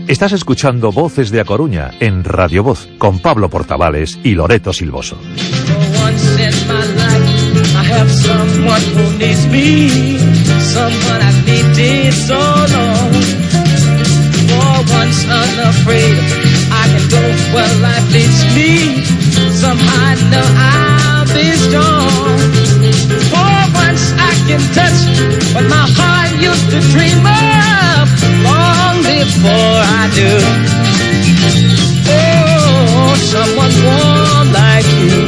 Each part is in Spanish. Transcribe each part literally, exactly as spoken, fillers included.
Estás escuchando Voces de A Coruña en Radio Voz con Pablo Portavales y Loreto Silvoso. Before I do, oh, someone warm like you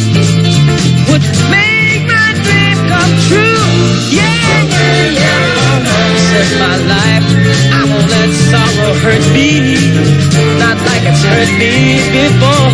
would make my dream come true. Yeah, yeah, yeah. Set my life, I won't let sorrow hurt me, not like it's hurt me before.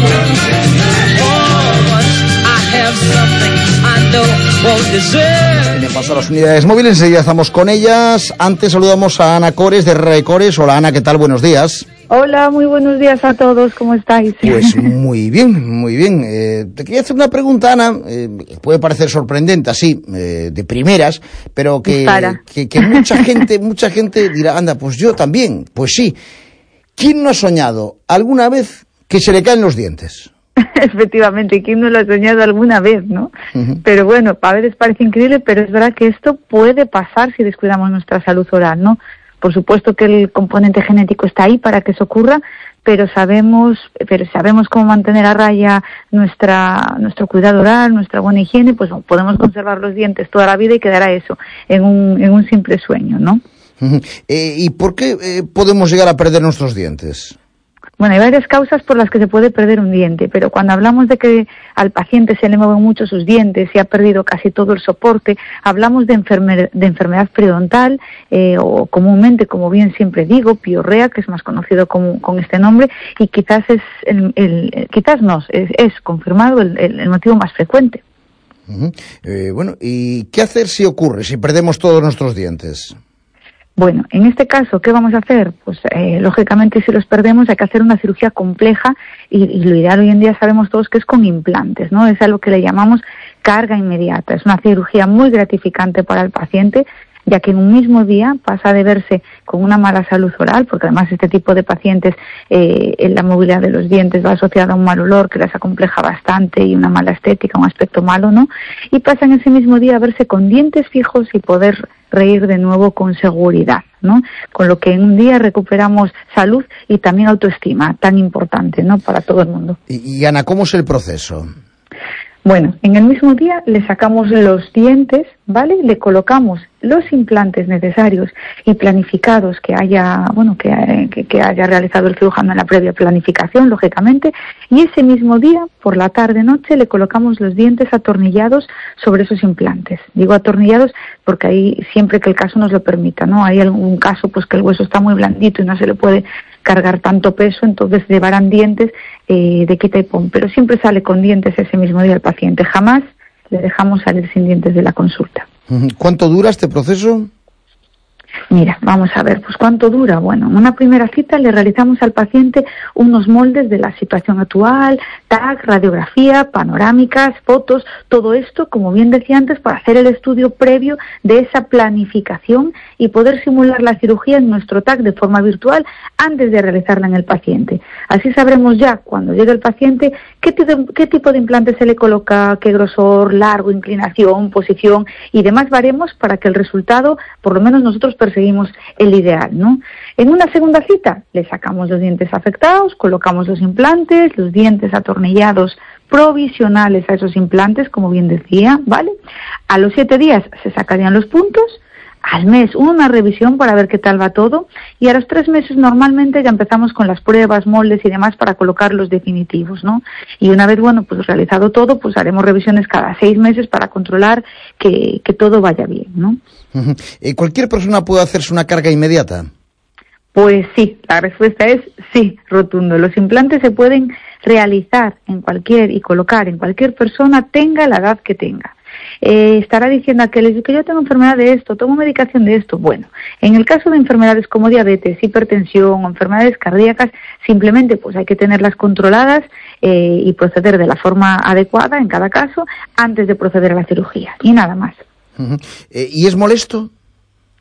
Oh, once I have something I know won't deserve. Paso a las unidades móviles, enseguida estamos con ellas. Antes saludamos a Ana Cores de Recores. Hola Ana, ¿qué tal? Buenos días. Hola, muy buenos días a todos, ¿cómo estáis? Pues muy bien, muy bien. Eh, te quería hacer una pregunta, Ana, eh, puede parecer sorprendente así, eh, de primeras, pero que, que, que mucha gente, mucha gente dirá, anda, pues yo también, pues sí. ¿Quién no ha soñado alguna vez que se le caen los dientes? Efectivamente, ¿quién no lo ha soñado alguna vez, no? Uh-huh. Pero bueno, a veces parece increíble, pero es verdad que esto puede pasar si descuidamos nuestra salud oral, ¿no? Por supuesto que el componente genético está ahí para que eso ocurra, pero sabemos, pero sabemos cómo mantener a raya nuestra nuestro cuidado oral, nuestra buena higiene, pues podemos conservar los dientes toda la vida y quedará eso en un en un simple sueño, ¿no? Uh-huh. Eh, ¿Y por qué eh, podemos llegar a perder nuestros dientes? Bueno, hay varias causas por las que se puede perder un diente, pero cuando hablamos de que al paciente se le mueven mucho sus dientes y ha perdido casi todo el soporte, hablamos de, enferme- de enfermedad periodontal eh, o comúnmente, como bien siempre digo, piorrea, que es más conocido como, con este nombre, y quizás es, el, el, el quizás no, es, es confirmado el, el, el motivo más frecuente. Uh-huh. Eh, bueno, ¿y qué hacer si ocurre, si perdemos todos nuestros dientes? Bueno, en este caso, ¿qué vamos a hacer? Pues, eh, lógicamente, si los perdemos hay que hacer una cirugía compleja y, y lo ideal hoy en día sabemos todos que es con implantes, ¿no? Es algo que le llamamos carga inmediata. Es una cirugía muy gratificante para el paciente, ya que en un mismo día pasa de verse con una mala salud oral, porque además este tipo de pacientes, eh, en la movilidad de los dientes va asociada a un mal olor que les acompleja bastante y una mala estética, un aspecto malo, ¿no? Y pasan ese mismo día a verse con dientes fijos y poder reír de nuevo con seguridad, ¿no? Con lo que en un día recuperamos salud y también autoestima, tan importante, ¿no? Para todo el mundo. Y, y Ana, ¿cómo es el proceso? Bueno, en el mismo día le sacamos los dientes, ¿vale? Le colocamos los implantes necesarios y planificados que haya, bueno, que, que, que haya realizado el cirujano en la previa planificación, lógicamente, y ese mismo día, por la tarde-noche, le colocamos los dientes atornillados sobre esos implantes. Digo atornillados porque ahí, siempre que el caso nos lo permita, ¿no? Hay algún caso, pues, que el hueso está muy blandito y no se le puede cargar tanto peso, entonces llevarán dientes eh, de quita y pon, pero siempre sale con dientes ese mismo día el paciente, jamás le dejamos salir sin dientes de la consulta. ¿Cuánto dura este proceso? Mira, vamos a ver, pues ¿cuánto dura? Bueno, en una primera cita le realizamos al paciente unos moldes de la situación actual, tag, radiografía, panorámicas, fotos, todo esto, como bien decía antes, para hacer el estudio previo de esa planificación y poder simular la cirugía en nuestro tag de forma virtual antes de realizarla en el paciente. Así sabremos ya, cuando llegue el paciente, qué, t- qué tipo de implante se le coloca, qué grosor, largo, inclinación, posición y demás baremos para que el resultado, por lo menos nosotros perseguimos el ideal, ¿no? En una segunda cita le sacamos los dientes afectados, colocamos los implantes, los dientes atornillados provisionales a esos implantes, como bien decía, ¿vale? A los siete días se sacarían los puntos, al mes una revisión para ver qué tal va todo y a los tres meses normalmente ya empezamos con las pruebas, moldes y demás para colocar los definitivos, ¿no? Y una vez, bueno, pues realizado todo, pues haremos revisiones cada seis meses para controlar que, que todo vaya bien, ¿no? Uh-huh. ¿Eh, ¿Cualquier persona puede hacerse una carga inmediata? Pues sí, la respuesta es sí, rotundo. Los implantes se pueden realizar en cualquier y colocar en cualquier persona, tenga la edad que tenga. Eh, estará diciendo aquel que yo tengo enfermedad de esto, tomo medicación de esto. Bueno, en el caso de enfermedades como diabetes, hipertensión o enfermedades cardíacas, simplemente pues hay que tenerlas controladas eh, y proceder de la forma adecuada en cada caso antes de proceder a la cirugía y nada más. Uh-huh. Eh, ¿Y es molesto?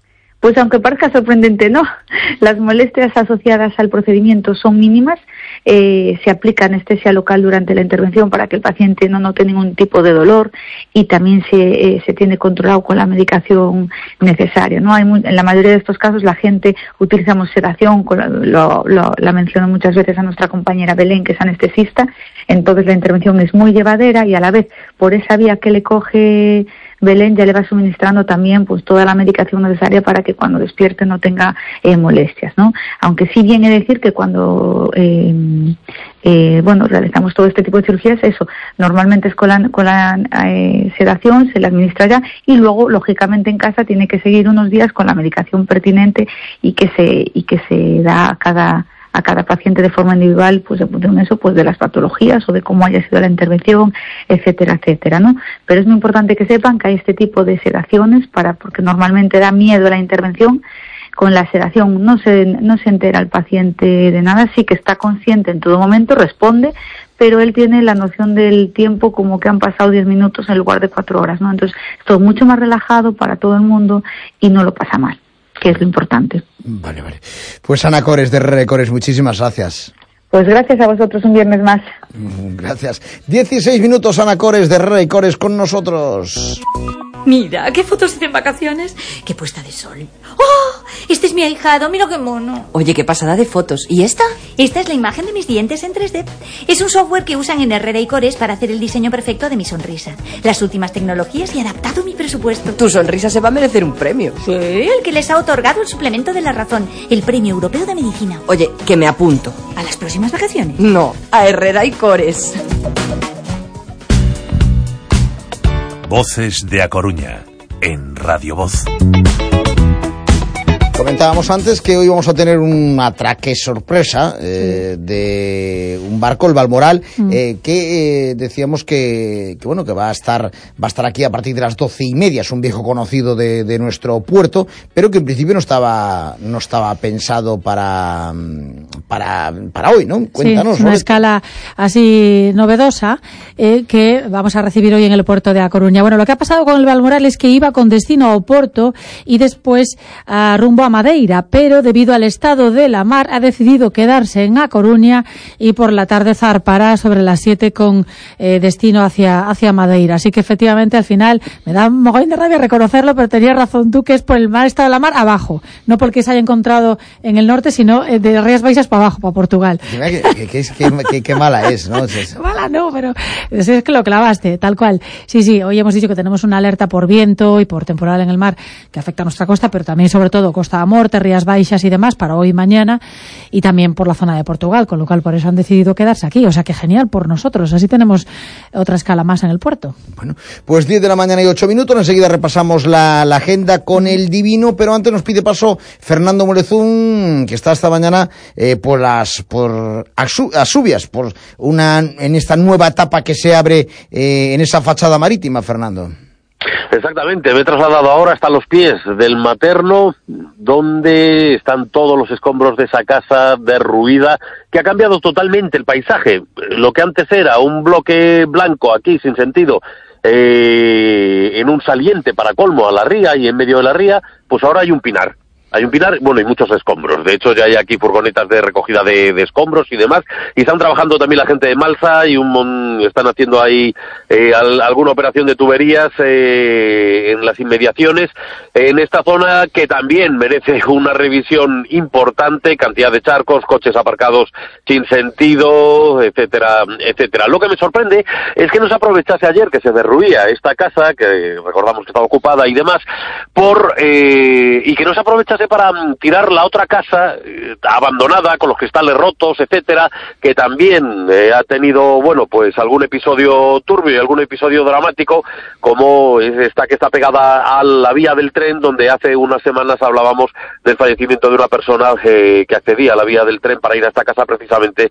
Pues aunque parezca sorprendente, no. Las molestias asociadas al procedimiento son mínimas. Eh, se aplica anestesia local durante la intervención para que el paciente no note ningún tipo de dolor y también se, eh, se tiene controlado con la medicación necesaria, ¿no? Hay muy, en la mayoría de estos casos la gente utilizamos sedación, con la, lo, lo, la menciono muchas veces a nuestra compañera Belén, que es anestesista, entonces la intervención es muy llevadera y a la vez por esa vía que le coge Belén ya le va suministrando también pues toda la medicación necesaria para que cuando despierte no tenga eh, molestias, ¿no? Aunque sí viene a decir que cuando eh, eh, bueno realizamos todo este tipo de cirugías, eso normalmente es con la, con la eh, sedación, se le administra ya y luego lógicamente en casa tiene que seguir unos días con la medicación pertinente y que se y que se da a cada a cada paciente de forma individual, pues de eso, pues de las patologías o de cómo haya sido la intervención, etcétera, etcétera, ¿no? Pero es muy importante que sepan que hay este tipo de sedaciones para, porque normalmente da miedo a la intervención. Con la sedación no se, no se entera el paciente de nada, sí que está consciente en todo momento, responde, pero él tiene la noción del tiempo como que han pasado diez minutos en lugar de cuatro horas, ¿no? Entonces, es todo mucho más relajado para todo el mundo y no lo pasa mal, que es lo importante. Vale, vale. Pues Ana Cores, de R R Cores, muchísimas gracias. Pues gracias a vosotros un viernes más. Gracias. dieciséis minutos, Ana Cores, de R R Cores, con nosotros. Mira, qué fotos hice en vacaciones. Qué puesta de sol. ¡Oh! Este es mi ahijado, mira qué mono. Oye, qué pasada de fotos. ¿Y esta? Esta es la imagen de mis dientes en tres D. Es un software que usan en Herrera y Cores para hacer el diseño perfecto de mi sonrisa. Las últimas tecnologías y adaptado a mi presupuesto. Tu sonrisa se va a merecer un premio. Sí, el que les ha otorgado el suplemento de la razón, el Premio Europeo de Medicina. Oye, que me apunto. ¿A las próximas vacaciones? No, a Herrera y Cores. Voces de A Coruña, en Radio Voz. Comentábamos antes que hoy vamos a tener un atraque sorpresa eh, sí. de un barco, el Balmoral, mm. eh, que eh, decíamos que, que bueno que va a estar va a estar aquí a partir de las doce y media. Es un viejo conocido de, de nuestro puerto, pero que en principio no estaba no estaba pensado para para para hoy, ¿no? Cuéntanos. Sí, una escala así novedosa eh, que vamos a recibir hoy en el puerto de A Coruña. Bueno, lo que ha pasado con el Balmoral es que iba con destino a Oporto y después a rumbo a Madeira, pero debido al estado de la mar ha decidido quedarse en A Coruña y por la tarde zarpará sobre las siete con eh, destino hacia hacia Madeira. Así que efectivamente al final me da un mogollón de rabia reconocerlo, pero tenías razón tú, que es por el mal estado de la mar abajo, no porque se haya encontrado en el norte, sino eh, de Rías Baixas para abajo, para Portugal. Qué, qué, qué, qué, qué, qué mala es, ¿no? Es mala no, pero es, es que lo clavaste, tal cual. Sí, sí, hoy hemos dicho que tenemos una alerta por viento y por temporal en el mar que afecta a nuestra costa, pero también sobre todo Costa da Morte, Rías Baixas y demás para hoy y mañana, y también por la zona de Portugal, con lo cual por eso han decidido quedarse aquí. O sea que genial por nosotros, así tenemos otra escala más en el puerto. Bueno, pues diez de la mañana y ocho minutos, enseguida repasamos la, la agenda con el Divino, pero antes nos pide paso Fernando Molezún, que está esta mañana eh, por las por Asubias, por una en esta nueva etapa que se abre eh, en esa fachada marítima, Fernando. Exactamente, me he trasladado ahora hasta los pies del Materno, donde están todos los escombros de esa casa derruida, que ha cambiado totalmente el paisaje. Lo que antes era un bloque blanco aquí, sin sentido, eh, en un saliente para colmo a la ría y en medio de la ría, pues ahora hay un pinar. Hay un pinar, bueno, y muchos escombros. De hecho, ya hay aquí furgonetas de recogida de, de escombros y demás. Y están trabajando también la gente de Malsa y un, están haciendo ahí eh, al, alguna operación de tuberías eh, en las inmediaciones. En esta zona que también merece una revisión importante, cantidad de charcos, coches aparcados sin sentido, etcétera, etcétera. Lo que me sorprende es que no se aprovechase ayer que se derruía esta casa, que recordamos que estaba ocupada y demás, por eh, y que no se aprovechase para tirar la otra casa eh, abandonada, con los cristales rotos, etcétera, que también eh, ha tenido, bueno, pues algún episodio turbio y algún episodio dramático, como esta que está pegada a la vía del tren, donde hace unas semanas hablábamos del fallecimiento de una persona eh, que accedía a la vía del tren para ir a esta casa precisamente,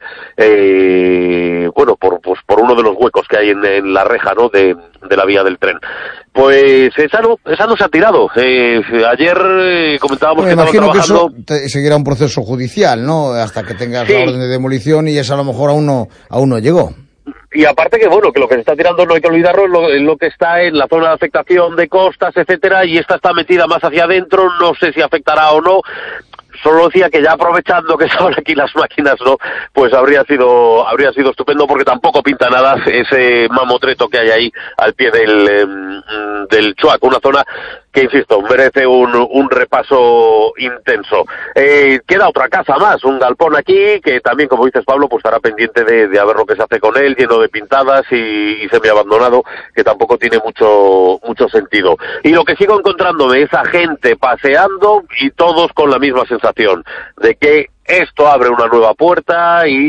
eh, bueno, por, pues, por uno de los huecos que hay en, en la reja, ¿no?, de, de la vía del tren. Pues esa no, esa no se ha tirado. Eh, ayer eh, comentábamos bueno, que estaban trabajando... que eso seguirá un proceso judicial, ¿no?, hasta que tengas sí. la orden de demolición, y eso a lo mejor aún no, aún no llegó. Y aparte que, bueno, que lo que se está tirando, no hay que olvidarlo, es lo, es lo que está en la zona de afectación de costas, etcétera, y esta está metida más hacia adentro, no sé si afectará o no. Solo decía que ya aprovechando que estaban aquí las máquinas, ¿no? Pues habría sido habría sido estupendo, porque tampoco pinta nada ese mamotreto que hay ahí al pie del, eh, del Chuac, una zona que, insisto, merece un, un repaso intenso. Eh, queda otra casa más, un galpón aquí, que también, como dices, Pablo, pues estará pendiente de, de a ver lo que se hace con él, lleno de pintadas y, y semi-abandonado, que tampoco tiene mucho mucho sentido. Y lo que sigo encontrándome es a gente paseando y todos con la misma sensación de que esto abre una nueva puerta y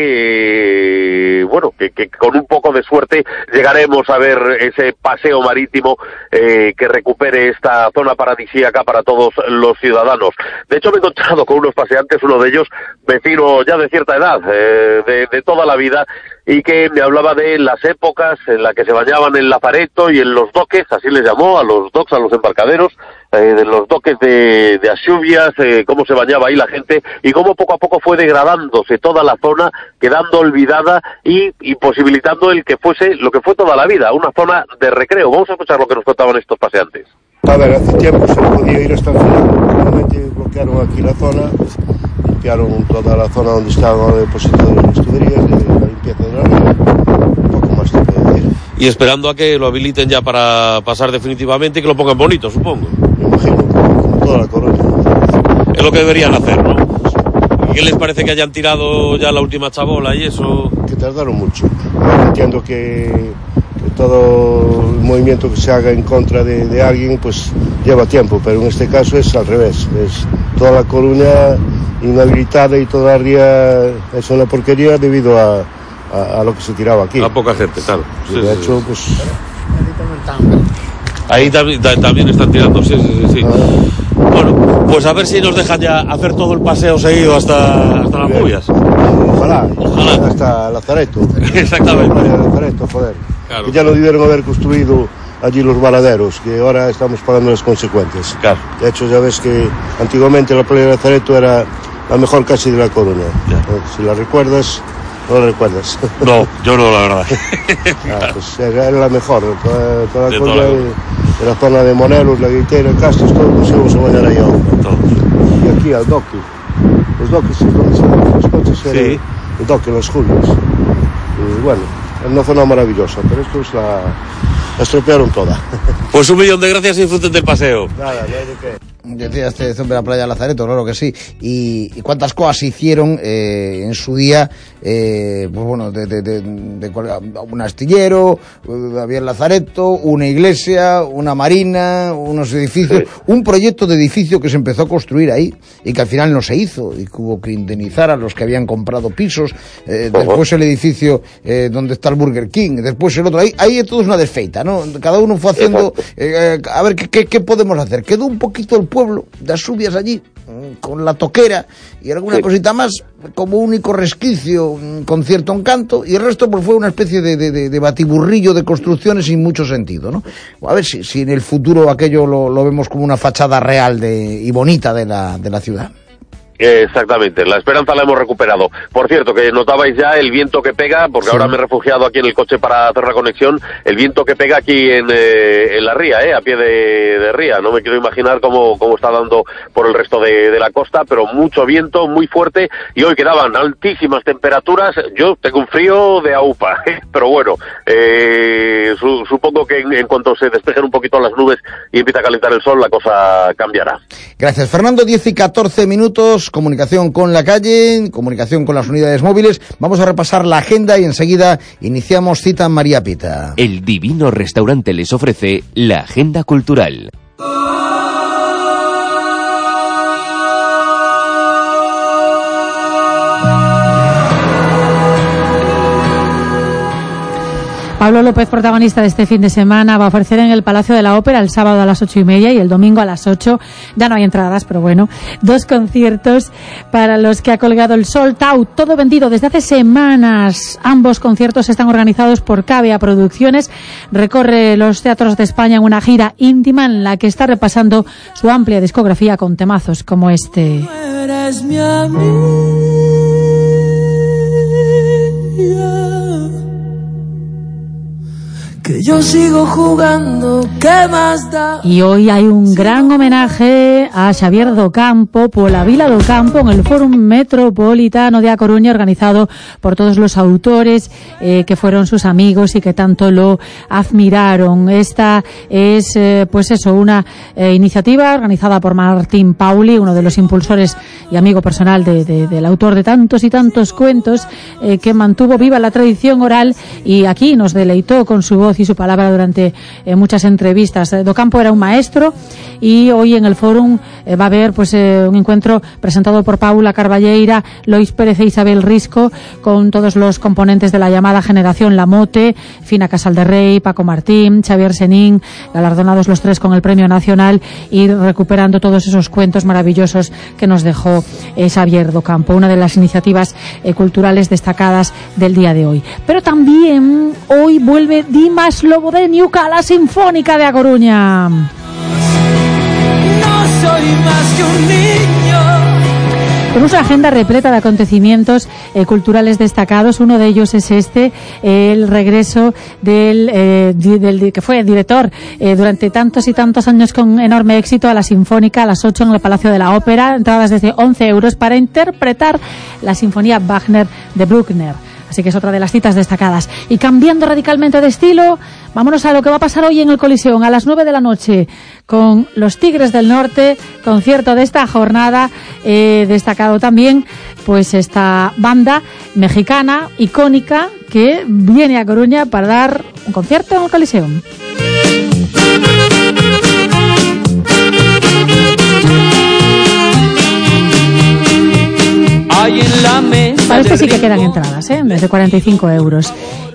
que, eh, bueno, que, que con un poco de suerte llegaremos a ver ese paseo marítimo eh, que recupere esta zona paradisíaca para todos los ciudadanos. De hecho, me he encontrado con unos paseantes, uno de ellos vecino ya de cierta edad, eh, de, de toda la vida, y que me hablaba de las épocas en las que se bañaban en Lazareto y en los doques, así les llamó, a los docks, a los embarcaderos, eh, de los doques de, de Ashubias, eh, cómo se bañaba ahí la gente, y cómo poco a poco fue degradándose toda la zona, quedando olvidada y imposibilitando el que fuese lo que fue toda la vida, una zona de recreo. Vamos a escuchar lo que nos contaban estos paseantes. A ver, hace tiempo se podía ir hasta el final, realmente bloquearon aquí la zona, limpiaron toda la zona donde estaban depositadas las tuberías, de la limpieza de la ría, un poco más te puedo decir. Y esperando a que lo habiliten ya para pasar definitivamente y que lo pongan bonito, supongo. Me imagino, como toda la Coruña. Es lo que deberían hacer, ¿no? ¿Y qué les parece que hayan tirado ya la última chabola y eso? Que tardaron mucho. Entiendo que, que todo el movimiento que se haga en contra de, de alguien pues lleva tiempo, pero en este caso es al revés. Es toda la Coruña inhabilitada y toda la ría es una porquería debido a, a, a lo que se tiraba aquí. A poca gente, claro. Sí, sí, de sí, hecho, sí. pues... Ahí también, también están tirando, sí, sí, sí. sí. Ah. Bueno, pues a ver si nos dejan ya hacer todo el paseo seguido hasta, hasta las Movias. Ojalá, Ojalá. Hasta Lazareto. Exactamente. Lazareto, joder. Claro. Que ya no debieron haber construido allí los valaderos, que ahora estamos pagando las consecuencias. Claro. De hecho, ya ves que antiguamente la playa de Lazareto era la mejor casi de la Coruña. Ya. Si la recuerdas, no la recuerdas. No, yo no, la verdad. Ah, pues era la mejor, toda, toda la De Coruña, toda la- de, de la zona de Monelos, La Guitera, Castros, todo nos íbamos a bañar allá. Todos. Y aquí al doque. Los doques es donde se ponen los coches, era Sí. el doque, los Julios. Y bueno, es una zona maravillosa, pero estos la, la estropearon toda. Pues un millón de gracias y disfruten del paseo. Nada, no hay de qué. Decía este hombre de la playa de Lazareto, claro que sí. Y, y cuántas cosas se hicieron eh, en su día, eh, pues bueno, de, de, de, de cual- un astillero, eh, había el Lazareto, una iglesia, una marina, unos edificios, Sí. un proyecto de edificio que se empezó a construir ahí y que al final no se hizo y que hubo que indemnizar a los que habían comprado pisos, eh, Ojo. después el edificio eh, donde está el Burger King, después el otro, ahí, ahí todo es una desfeita, ¿no? Cada uno fue haciendo, eh, a ver, ¿qué, qué, qué podemos hacer? Quedó un poquito el pueblo de Ashubias allí, mm, con la toquera y alguna Sí. cosita más, como único resquicio, mm, con cierto encanto, y el resto pues fue una especie de, de, de, de batiburrillo de construcciones sin mucho sentido, ¿no? A ver si, si en el futuro aquello lo, lo vemos como una fachada real de, y bonita de la, de la ciudad. Exactamente, la esperanza la hemos recuperado. Por cierto, que notabais ya el viento que pega, porque Sí. ahora me he refugiado aquí en el coche para hacer la conexión, el viento que pega aquí en, eh, en la ría, eh, a pie de, de ría. No me quiero imaginar cómo, cómo está dando por el resto de, de la costa, pero mucho viento, muy fuerte, y hoy quedaban altísimas temperaturas. Yo tengo un frío de aupa, eh, pero bueno, eh, su, supongo que en, en cuanto se despejen un poquito las nubes y empieza a calentar el sol, la cosa cambiará. Gracias, Fernando. diez y catorce minutos, comunicación con la calle, comunicación con las unidades móviles. Vamos a repasar la agenda y enseguida iniciamos cita en María Pita. El Divino Restaurante les ofrece la agenda cultural. Pablo López, protagonista de este fin de semana, va a ofrecer en el Palacio de la Ópera el sábado a las ocho y media y el domingo a las ocho. Ya no hay entradas, pero bueno, dos conciertos para los que ha colgado el Sold Out, todo vendido desde hace semanas. Ambos conciertos están organizados por Cavea Producciones. Recorre los teatros de España en una gira íntima en la que está repasando su amplia discografía con temazos como este. No eres mi amiga. que yo sigo jugando, ¿qué más da? Y hoy hay un gran homenaje a Xavier Docampo pola Vila do Campo en el Fórum Metropolitano de A Coruña, organizado por todos los autores eh, que fueron sus amigos y que tanto lo admiraron. Esta es, eh, pues eso, una eh, iniciativa organizada por Martín Pauli, uno de los impulsores y amigo personal de, de, del autor de tantos y tantos cuentos, eh, que mantuvo viva la tradición oral y aquí nos deleitó con su voz y su palabra durante eh, muchas entrevistas. Eh, Docampo era un maestro y hoy en el Fórum eh, va a haber pues eh, un encuentro presentado por Paula Carballeira, Lois Pérez e Isabel Risco, con todos los componentes de la llamada generación Lamote, Fina Casalderrey, Paco Martín, Xavier Senín, galardonados los tres con el Premio Nacional, y recuperando todos esos cuentos maravillosos que nos dejó eh, Xavier Docampo, una de las iniciativas eh, culturales destacadas del día de hoy. Pero también hoy vuelve Dimas Lobo de Ñuca a la Sinfónica de A Coruña. No soy más que un niño. Tenemos una agenda repleta de acontecimientos eh, culturales destacados. Uno de ellos es este, eh, el regreso del, eh, di, del que fue director eh, durante tantos y tantos años con enorme éxito a la Sinfónica a las ocho en el Palacio de la Ópera. Entradas desde once euros para interpretar la Sinfonía Wagner de Bruckner. Así que es otra de las citas destacadas. Y cambiando radicalmente de estilo, vámonos a lo que va a pasar hoy en el Coliseum a las nueve de la noche con los Tigres del Norte, concierto de esta jornada, eh, destacado también pues esta banda mexicana icónica que viene a Coruña para dar un concierto en el Coliseum. Para este sí que quedan entradas, ¿eh? Desde cuarenta y cinco euros.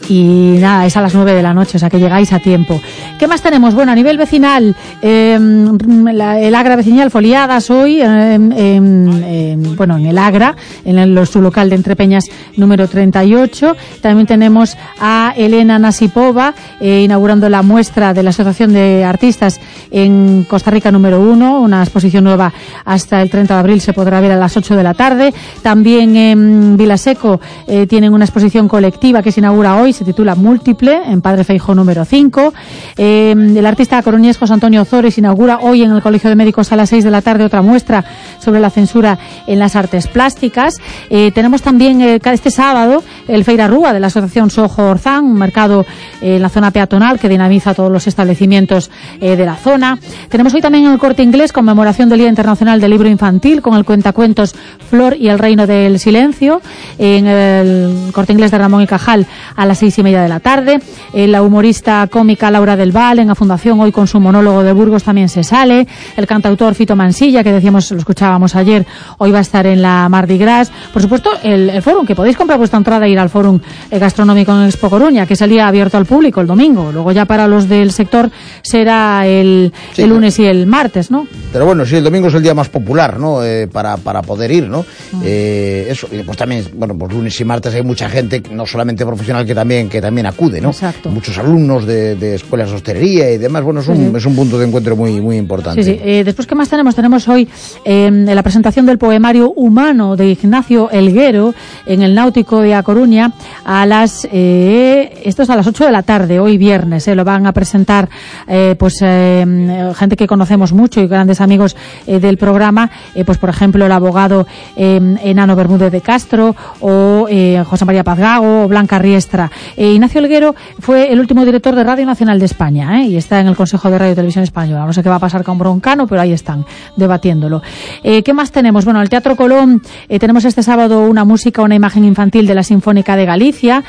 Y nada, es a las nueve de la noche, o sea que llegáis a tiempo. ¿Qué más tenemos? Bueno, a nivel vecinal, eh, la, el Agra vecinal Foliadas hoy, eh, eh, eh, bueno, en el Agra, en el, su local de Entrepeñas número treinta y ocho. También tenemos a Elena Nasipova, eh, inaugurando la muestra de la Asociación de Artistas en Costa Rica número uno, una exposición nueva hasta el treinta de abril, se podrá ver a las ocho de la tarde. También en Vilaseco eh, tienen una exposición colectiva que se inaugura hoy, se titula Múltiple, en Padre Feijóo número cinco. Eh, el artista coruñés José Antonio Ozores inaugura hoy en el Colegio de Médicos a las seis de la tarde otra muestra sobre la censura en las artes plásticas. Eh, tenemos también eh, este sábado el Feira Rúa de la Asociación Sojo Orzán, un mercado eh, en la zona peatonal que dinamiza todos los establecimientos eh, de la zona. Tenemos hoy también en el Corte Inglés conmemoración del Día Internacional del Libro Infantil con el cuentacuentos Flor y el Reino del Silencio en el Corte Inglés de Ramón y Cajal a las seis y media de la tarde. Eh, la humorista cómica Laura del Val en la Fundación hoy con su monólogo de Burgos también se sale. El cantautor Fito Mansilla, que decíamos, lo escuchábamos ayer, hoy va a estar en la Mardi Gras. Por supuesto, el, el Fórum, que podéis comprar vuestra entrada e ir al Fórum Gastronómico en Expo Coruña, que salía abierto al público el domingo. Luego ya para los del sector será el, sí, el lunes y el martes, ¿no? Pero bueno, sí, el domingo es el día más popular, ¿no? Eh, para, para poder ir, ¿no? Mm. Eh, eso, y pues también, bueno, pues lunes y martes hay mucha gente, no solamente profesional, que también que también acude, ¿no? Exacto. Muchos alumnos de, de escuelas de hostelería y demás. Bueno, es un, sí. es un punto de encuentro muy muy importante. Sí, sí. Eh, después, ¿qué más tenemos? Tenemos hoy eh, la presentación del poemario Humano de Ignacio Elguero en el Náutico de A Coruña a las eh, esto es a las ocho de la tarde, hoy viernes. Eh, lo van a presentar eh, pues eh, gente que conocemos mucho y grandes amigos eh, del programa, eh, pues por ejemplo el abogado eh, Enano Bermúdez de Castro o eh, José María Pazgago o Blanca Riestra. Eh, Ignacio Elguero fue el último director de Radio Nacional de España, ¿eh? Y está en el Consejo de Radio y Televisión Española. No sé qué va a pasar con Broncano, pero ahí están debatiéndolo. Eh, ¿Qué más tenemos? Bueno, el Teatro Colón eh, tenemos este sábado una música, una imagen infantil de la Sinfónica de Galicia.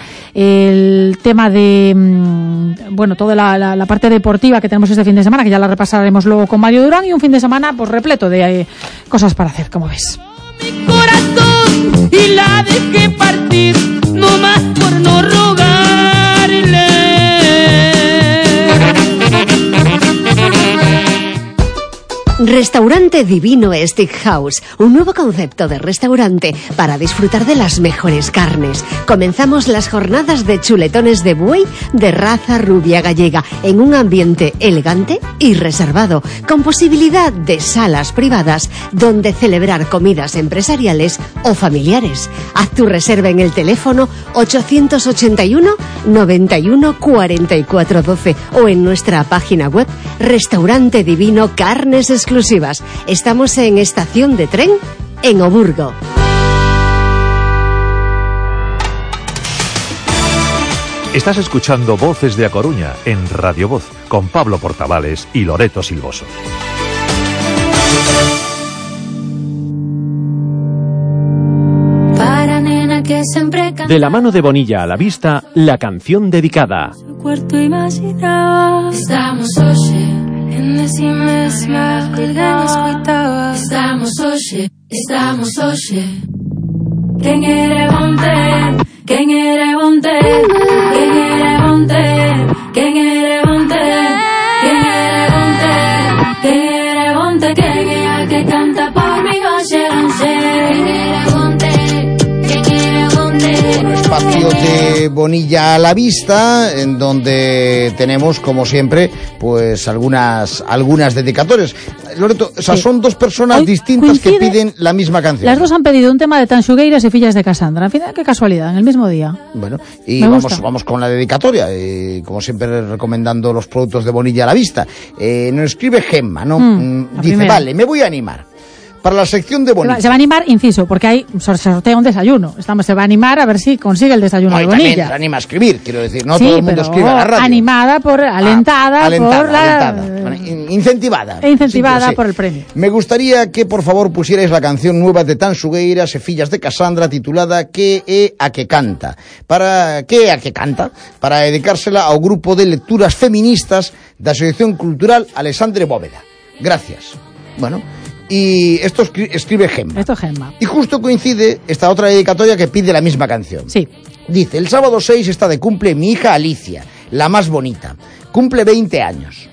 El tema de, mmm, bueno, toda la, la, la parte deportiva que tenemos este fin de semana, que ya la repasaremos luego con Mario Durán, y un fin de semana pues repleto de eh, cosas para hacer, como ves. Mi corazón y la dejé partir, no más por no rogarle. Restaurante Divino Steakhouse, un nuevo concepto de restaurante para disfrutar de las mejores carnes. Comenzamos las jornadas de chuletones de buey de raza rubia gallega en un ambiente elegante y reservado, con posibilidad de salas privadas donde celebrar comidas empresariales o familiares. Haz tu reserva en el teléfono ochocientos ochenta y uno, noventa y uno, cuarenta y cuatro doce o en nuestra página web Restaurante Divino Carnes Exclusivas. Estamos en estación de tren en Oburgo. Estás escuchando Voces de A Coruña en Radio Voz con Pablo Portavales y Loreto Silvoso. De la mano de Bonilla a la vista, la canción dedicada. Estamos hoxe en si mesma, alguén escoitaba. Estamos hoxe, estamos hoxe. Quen era Bonte, quen era Bonte, quen era Bonte, quen era Bonte, quen era Bonte, quen era Bonte, quen é a que canta por mi hoxe, hoxe. Quen era Bonte, quen era Bonte. Espacio de Bonilla a la vista, en donde tenemos, como siempre, pues algunas algunas dedicatorias. Loreto, o sea, sí. Son dos personas Hoy distintas que piden la misma canción. Las dos han pedido un tema de Tanxugueiras y Fillas de Casandra. En fin, qué casualidad, en el mismo día. Bueno, y vamos, vamos con la dedicatoria, eh, como siempre recomendando los productos de Bonilla a la vista. Eh, nos escribe Gemma, ¿no? Mm, Dice, primera. Vale, me voy a animar. Para la sección de Bonilla. Se va a animar, inciso, porque hay sortea un desayuno. Estamos, se va a animar a ver si consigue el desayuno no, de Bonilla. Se anima a escribir, quiero decir, no sí, todo el mundo escribe a la radio. Animada por, alentada, ah, alentada por la... Alentada. Bueno, incentivada. E incentivada sí, sí. por el premio. Me gustaría que, por favor, pusierais la canción nueva de Tanxugueiras e Fillas de Casandra, titulada Que é a que canta. Para que é a que canta? Para dedicársela ao grupo de lecturas feministas da Asociación Cultural Alexandre Bóveda. Gracias. Bueno... Y esto escribe Gemma. Esto es Gemma. Y justo coincide esta otra dedicatoria que pide la misma canción. Sí. Dice, el sábado seis está de cumple mi hija Alicia, la más bonita. Cumple veinte años.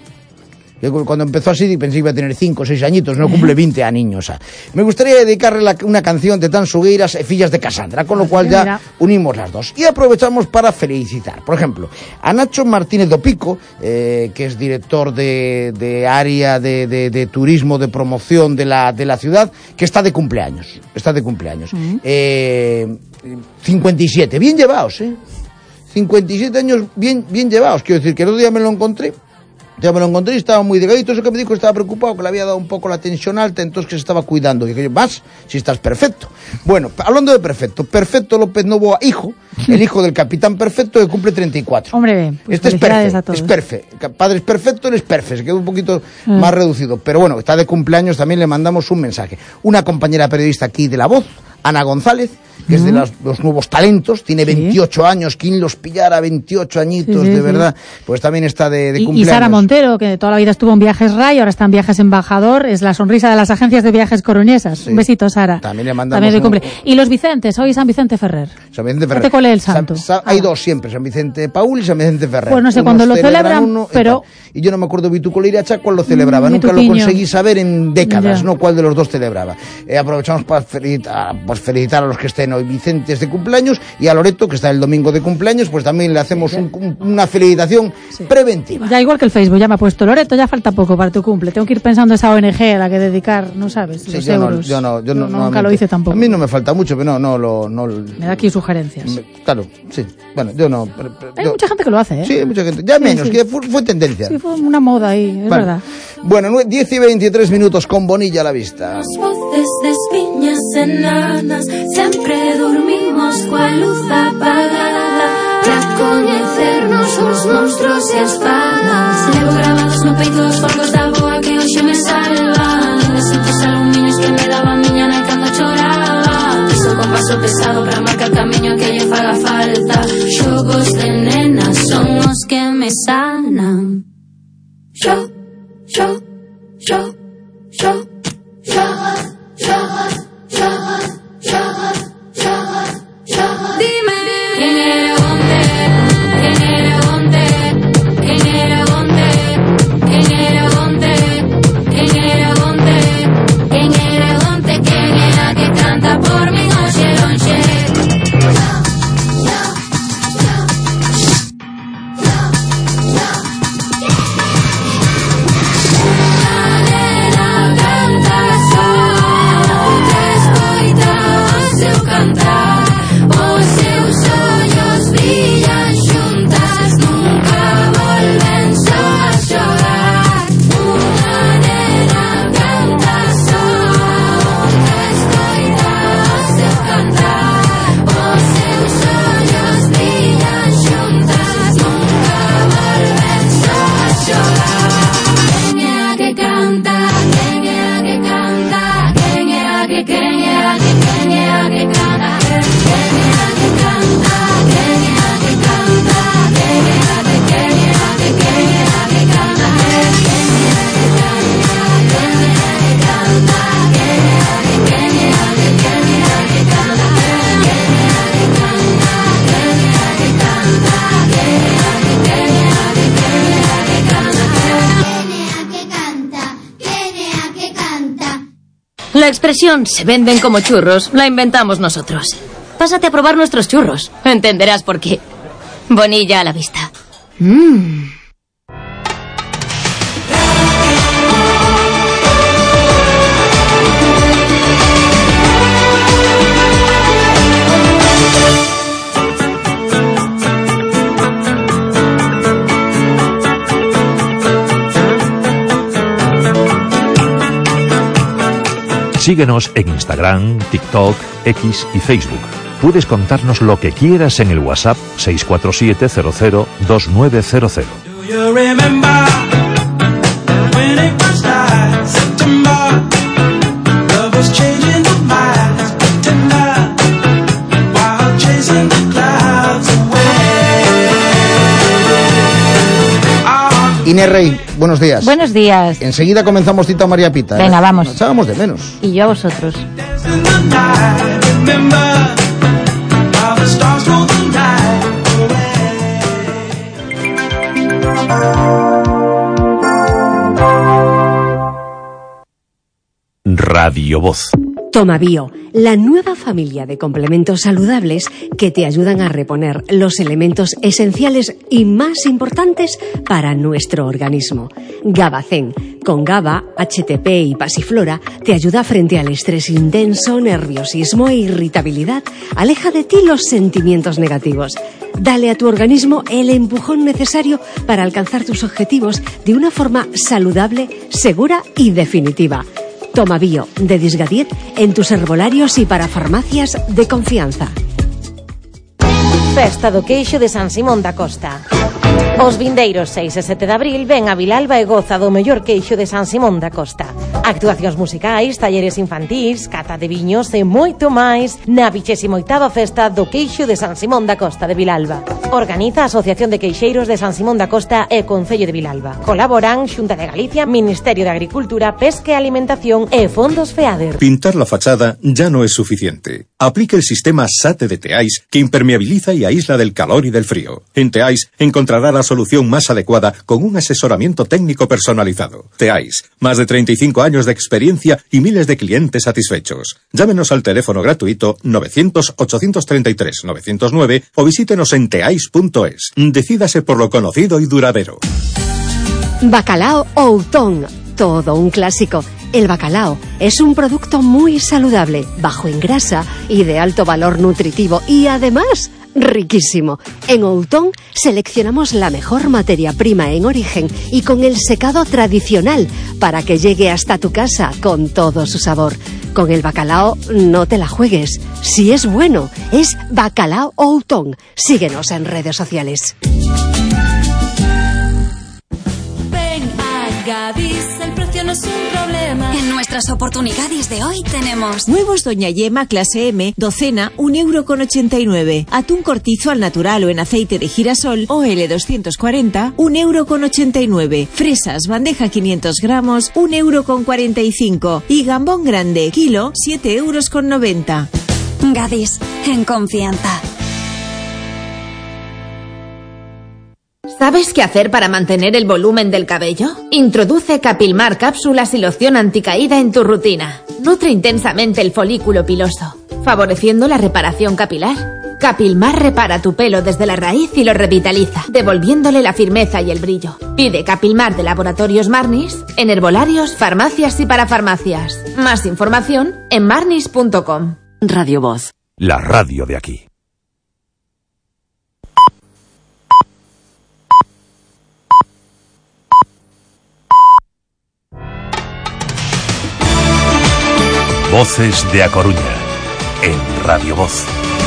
Yo cuando empezó así pensé que iba a tener cinco o seis añitos, no cumple veinte años. O sea, me gustaría dedicarle la, una canción de Tanxugueiras e Fillas de Casandra, con lo cual ya Mira. unimos las dos. Y aprovechamos para felicitar, por ejemplo, a Nacho Martínez do Pico, eh, que es director de, de área de, de, de turismo, de promoción de la, de la ciudad, que está de cumpleaños. Está de cumpleaños. Uh-huh. eh, cincuenta y siete, bien llevados, ¿eh? cincuenta y siete años bien, bien llevados. Quiero decir que el otro día me lo encontré. Ya me lo encontré y estaba muy delgadito. Eso que me dijo, estaba preocupado, que le había dado un poco la tensión alta, entonces que se estaba cuidando. Y dije, más, si estás perfecto. Bueno, hablando de perfecto, Perfecto López Novoa, hijo, el hijo del capitán Perfecto, que cumple treinta y cuatro. Hombre, pues este es perfecto, es perfecto. Padre es perfecto, él es perfecto, se quedó un poquito mm. más reducido. Pero bueno, está de cumpleaños, también le mandamos un mensaje. Una compañera periodista aquí de La Voz, Ana González, que es de los, los nuevos talentos, tiene veintiocho sí. años, ¿quién los pillara? veintiocho añitos, sí, sí, de verdad, sí. Pues también está de, de y, cumpleaños. Y Sara Montero, que toda la vida estuvo en Viajes Ray, ahora está en Viajes Embajador, es la sonrisa de las agencias de viajes coruñesas. Sí. Un besito, Sara. También le mandamos también un... cumple. Y los Vicentes, hoy San Vicente Ferrer. San Vicente Ferrer. ¿Cuál es el santo? San, San, hay ah. dos siempre, San Vicente Paúl y San Vicente Ferrer. Pues no sé cuándo lo celebran, uno, pero... Y yo no me acuerdo Vitucoleiracha cuál lo celebraba, mm, nunca lo conseguí saber en décadas, ya. ¿no? Cuál de los dos celebraba. Eh, aprovechamos para felicitar, pues felicitar a los que estén hoy Vicentes de cumpleaños y a Loreto, que está el domingo de cumpleaños, pues también le hacemos un, un, una felicitación sí. preventiva. Ya igual que el Facebook, ya me ha puesto Loreto, ya falta poco para tu cumple. Tengo que ir pensando esa O N G a la que dedicar, no sabes, sí, los yo euros. No, yo no, yo no, no nunca lo hice tampoco. A mí no me falta mucho, pero no, no lo... No, me da aquí sugerencias. Me, claro, sí. Bueno, yo no... Pero, pero, hay yo, mucha gente que lo hace, ¿eh? Sí, hay mucha gente. Ya menos, sí, sí. que fue, fue tendencia. Sí, fue una moda ahí, es vale. verdad. Bueno, diez y veintitrés minutos con Bonilla a la vista. As voces das viñas enanas sempre dormimos coa luz apagada pra coñecernos os monstruos e as fadas. Levo gravados no peito os folgos da boa que hoxe me salvan. Desentos alumiños que me daba miña nai cando choraba. Piso con paso pesado pra marcar camiño que lle faga falta. Xogos de nenas son os que me sanan. Xo, xo, xo, xo, xo, xo, xo, xo, xo, xo. Dime quién era Bonte, quién era Bonte, quién era Bonte, quién era Bonte, quién era Bonte, La expresión "se venden como churros" la inventamos nosotros. Pásate a probar nuestros churros. Entenderás por qué. Bonilla a la vista. Mmm. Síguenos en Instagram, TikTok, X y Facebook. Puedes contarnos lo que quieras en el WhatsApp seis cuatro siete cero cero dos nueve cero cero. Inés Rey, buenos días. Buenos días. Enseguida comenzamos Cita María Pita. Venga, ¿eh? vamos. Nos echábamos de menos. Y yo a vosotros. Radio Voz. Tomabio, la nueva familia de complementos saludables que te ayudan a reponer los elementos esenciales y más importantes para nuestro organismo. Gabacén, con GABA, H T P y pasiflora, te ayuda frente al estrés intenso, nerviosismo e irritabilidad. Aleja de ti los sentimientos negativos. Dale a tu organismo el empujón necesario para alcanzar tus objetivos de una forma saludable, segura y definitiva. Tomabio, de Disgadiet, en tus herbolarios y para farmacias de confianza. Festa do queixo de San Simón da Costa. Os vindeiros seis e sete de abril ven a Vilalba e goza do mellor queixo de San Simón da Costa. Actuacións musicais, talleres infantís, cata de viños e moito máis na vixésima oitava Festa do Queixo de San Simón da Costa de Vilalba. Organiza a Asociación de Queixeiros de San Simón da Costa e Concello de Vilalba. Colaboran Xunta de Galicia, Ministerio de Agricultura, Pesca e Alimentación e Fondos FEADER. Pintar la fachada ya no es suficiente. Aplique el sistema SATE de Teais que impermeabiliza y aísla del calor y del frío. En Teais encontrará la solución más adecuada con un asesoramiento técnico personalizado. Teais, más de treinta y cinco años de experiencia y miles de clientes satisfechos. Llámenos al teléfono gratuito novecientos ochocientos treinta y tres novecientos nueve o visítenos en teais punto es. Decídase por lo conocido y duradero. Bacalao Outón, todo un clásico. El bacalao es un producto muy saludable, bajo en grasa y de alto valor nutritivo y además riquísimo. En Outón seleccionamos la mejor materia prima en origen y con el secado tradicional para que llegue hasta tu casa con todo su sabor. Con el bacalao no te la juegues. Si es bueno, es Bacalao Outón. Síguenos en redes sociales. Ven a Gadis, el precio no es un problema. En nuestras oportunidades de hoy tenemos huevos Doña Yema clase M, docena, un euro con ochenta y nueve. Atún cortizo al natural o en aceite de girasol o L doscientos cuarenta, un euro con ochenta y nueve. Fresas, bandeja quinientos gramos, un euro con cuarenta y cinco. Y gambón grande, kilo, siete euros con noventa. Gadis, en confianza. ¿Sabes qué hacer para mantener el volumen del cabello? Introduce Capilmar cápsulas y loción anticaída en tu rutina. Nutre intensamente el folículo piloso, favoreciendo la reparación capilar. Capilmar repara tu pelo desde la raíz y lo revitaliza, devolviéndole la firmeza y el brillo. Pide Capilmar de Laboratorios Marnis en herbolarios, farmacias y parafarmacias. Más información en marnis punto com. Radio Voz. La radio de aquí. Voces de A Coruña, en Radio Voz.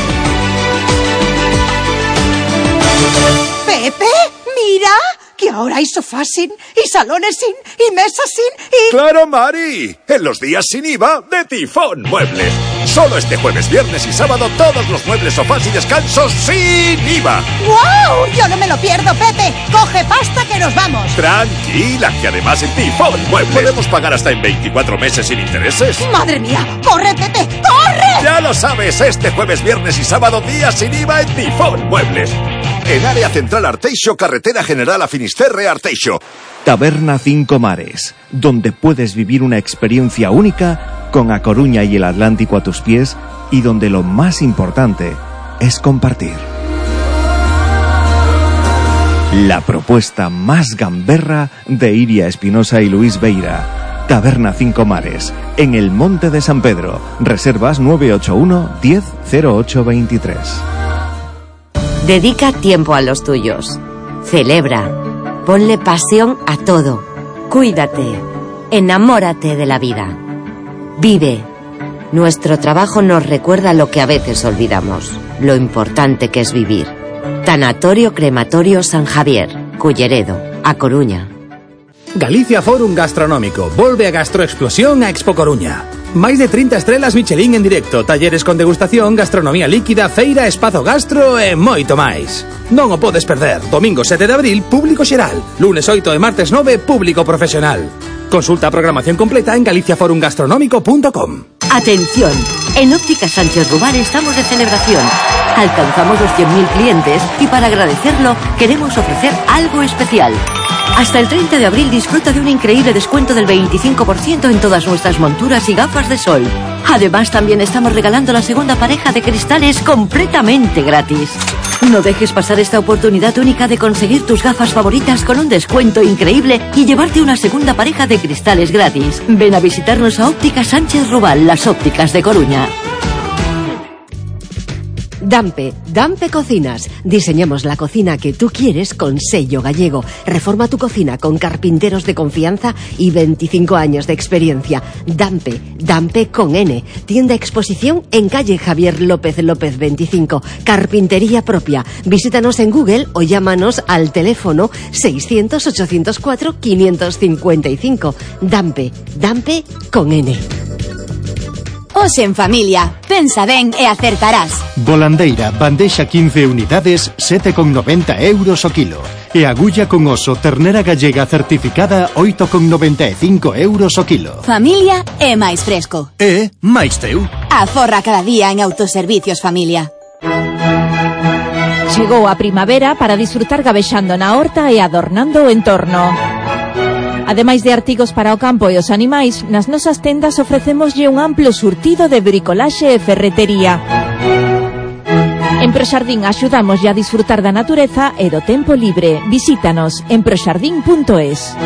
Pepe, mira, que ahora hay sofás sin, y salones sin, y mesas sin, y... ¡Claro, Mari! En los días sin I V A de Tifón Muebles. Solo este jueves, viernes y sábado, todos los muebles, sofás y descansos sin I V A. ¡Guau! Yo no me lo pierdo, Pepe. Coge pasta que nos vamos. Tranquila, que además en Tifón Muebles podemos pagar hasta en veinticuatro meses sin intereses. ¡Madre mía! ¡Corre, Pepe! ¡Corre! Ya lo sabes, este jueves, viernes y sábado, días sin I V A en Tifón Muebles. En Área Central Arteixo, Carretera General a Finisterre Arteixo. Taberna Cinco Mares, donde puedes vivir una experiencia única con A Coruña y el Atlántico a tus pies, y donde lo más importante es compartir. La propuesta más gamberra de Iria Espinosa y Luis Beira. Taberna Cinco Mares, en el Monte de San Pedro. Reservas nueve ocho uno, diez, cero ocho veintitrés. Dedica tiempo a los tuyos. Celebra. Ponle pasión a todo. Cuídate. Enamórate de la vida. Vive. Nuestro trabajo nos recuerda lo que a veces olvidamos, lo importante que es vivir. Tanatorio Crematorio San Javier, Culleredo, A Coruña. Galicia Forum Gastronómico volve a Gastroexplosión a Expo Coruña. Máis de trinta estrelas Michelin en directo, talleres con degustación, gastronomía líquida, feira, espazo gastro e moito máis. Non o podes perder. Domingo sete de abril, público xeral. Lunes oito e martes nove, público profesional. Consulta a programación completa en galicia forum gastronómico punto com. Atención, en Óptica Sánchez Rubal estamos de celebración. Alcanzamos los cien mil clientes y para agradecerlo queremos ofrecer algo especial. Hasta el treinta de abril disfruta de un increíble descuento del veinticinco por ciento en todas nuestras monturas y gafas de sol. Además, también estamos regalando la segunda pareja de cristales completamente gratis. No dejes pasar esta oportunidad única de conseguir tus gafas favoritas con un descuento increíble y llevarte una segunda pareja de cristales gratis. Ven a visitarnos a Óptica Sánchez Rubal, las ópticas de Coruña. Dampe, Dampe Cocinas. Diseñamos la cocina que tú quieres con sello gallego. Reforma tu cocina con carpinteros de confianza y veinticinco años de experiencia. Dampe, Dampe con N. Tienda exposición en calle Javier López López veinticinco. Carpintería propia. Visítanos en Google o llámanos al teléfono seiscientos, ochocientos cuatro, quinientos cincuenta y cinco. Dampe, Dampe con N. Hoxe en familia, pensa ben e acertarás. Volandeira, bandexa quince unidades, sete con noventa euros o kilo. E agulla con oso, ternera gallega certificada, oito con noventa e cinco euros o kilo. Familia é máis fresco. E máis teu. Aforra cada día en Autoservicios Familia. Chegou a primavera para disfrutar gabexando na horta e adornando o entorno. Ademais de artigos para o campo e os animais, nas nosas tendas ofrecémoslle un amplo surtido de bricolaxe e ferretería. En Proxardín axudámoslle a disfrutar da natureza e do tempo libre. Visítanos en proxardín punto es.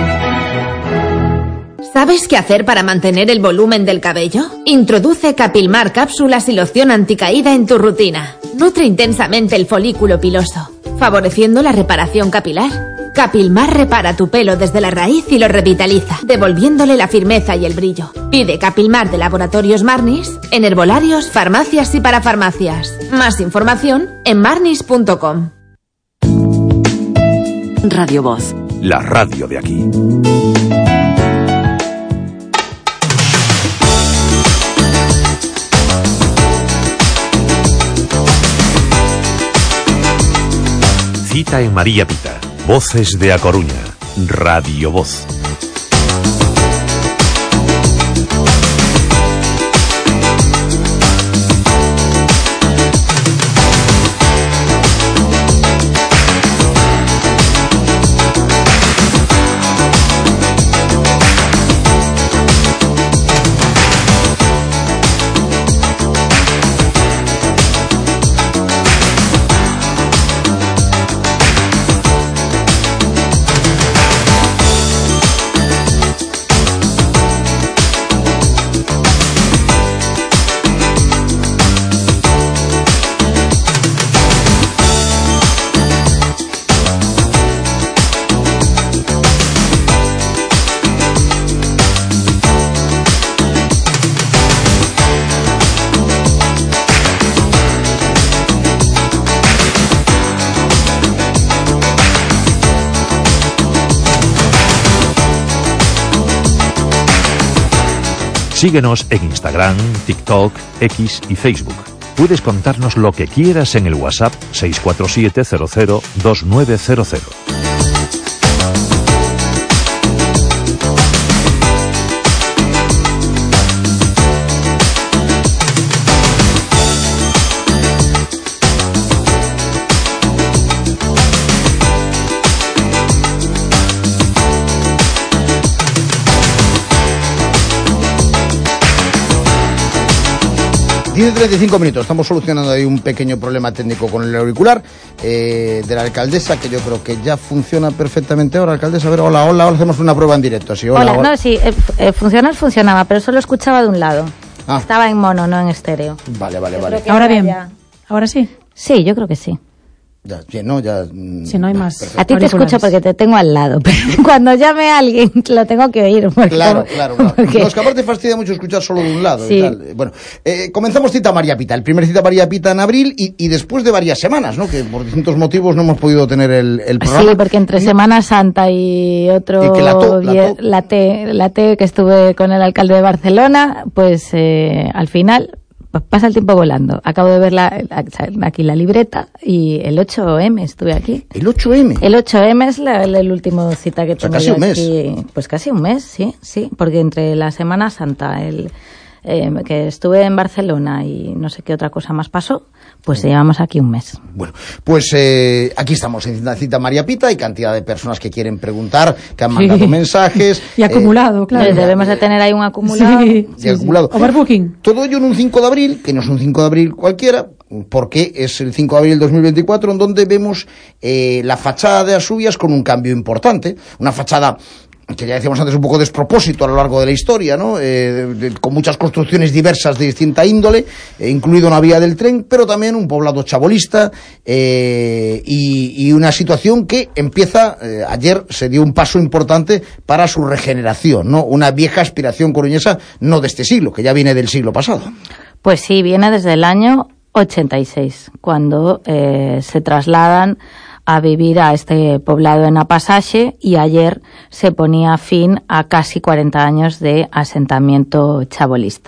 ¿Sabes qué hacer para mantener el volumen del cabello? Introduce Capilmar cápsulas y loción anticaída en tu rutina. Nutre intensamente el folículo piloso, favoreciendo la reparación capilar. Capilmar repara tu pelo desde la raíz y lo revitaliza, devolviéndole la firmeza y el brillo. Pide Capilmar de Laboratorios Marnis en herbolarios, farmacias y parafarmacias. Más información en marnis punto com. Radio Voz. La radio de aquí. Cita en María Pita. Voces de A Coruña. Radio Voz. Síguenos en Instagram, TikTok, X y Facebook. Puedes contarnos lo que quieras en el WhatsApp seis cuatro siete cero cero dos nueve cero cero. diez y treinta y cinco minutos, estamos solucionando ahí un pequeño problema técnico con el auricular eh, de la alcaldesa, que yo creo que ya funciona perfectamente ahora. Alcaldesa, a ver, hola, hola, ahora hacemos una prueba en directo. Así, hola, hola, hola. No, sí, eh, funcionar funcionaba, pero solo escuchaba de un lado. Ah. Estaba en mono, no en estéreo. Vale, vale, vale. Ahora bien, ahora sí. Sí, yo creo que sí. Ya, no, ya... Si no hay más. Perfecto. A ti te escucho porque te tengo al lado, pero cuando llame a alguien lo tengo que oír. Claro, claro, claro. Porque... No, es que aparte fastidia mucho escuchar solo de un lado. Sí. Y tal. Bueno, eh, comenzamos Cita María Pita, el primer Cita María Pita en abril y, y después de varias semanas, ¿no? Que por distintos motivos no hemos podido tener el, el programa. Sí, porque entre Semana Santa y otro... Y que la, to, la, to. la T, la T que estuve con el alcalde de Barcelona, pues eh, al final... pasa el tiempo volando. Acabo de ver la, aquí la libreta y el ocho eme estuve aquí. ¿El ocho eme? El ocho eme es la, el, el último cita que tengo. O sea, casi un mes. Aquí. Pues casi un mes, sí, sí. Porque entre la Semana Santa, el eh, que estuve en Barcelona y no sé qué otra cosa más pasó, pues sí. Llevamos aquí un mes. Bueno, pues eh, aquí estamos en la Cita María Pita. Hay cantidad de personas que quieren preguntar, que han mandado sí. mensajes. Y acumulado, eh, claro. Debemos de tener ahí un acumulado. Sí, y sí, acumulado. Sí. Overbooking. Todo ello en un cinco de abril, que no es un cinco de abril cualquiera, porque es el cinco de abril del dos mil veinticuatro, en donde vemos eh, la fachada de Asubias con un cambio importante. Una fachada que ya decíamos antes un poco despropósito a lo largo de la historia, ¿no? Eh, de, de, con muchas construcciones diversas de distinta índole, eh, incluido una vía del tren, pero también un poblado chabolista eh, y, y una situación que empieza, eh, ayer se dio un paso importante para su regeneración, ¿no? Una vieja aspiración coruñesa, no de este siglo, que ya viene del siglo pasado. Pues sí, viene desde el año ochenta y seis, cuando eh, se trasladan a vivir a este poblado en Apasaxe, y ayer se ponía fin a casi cuarenta años de asentamiento chabolista.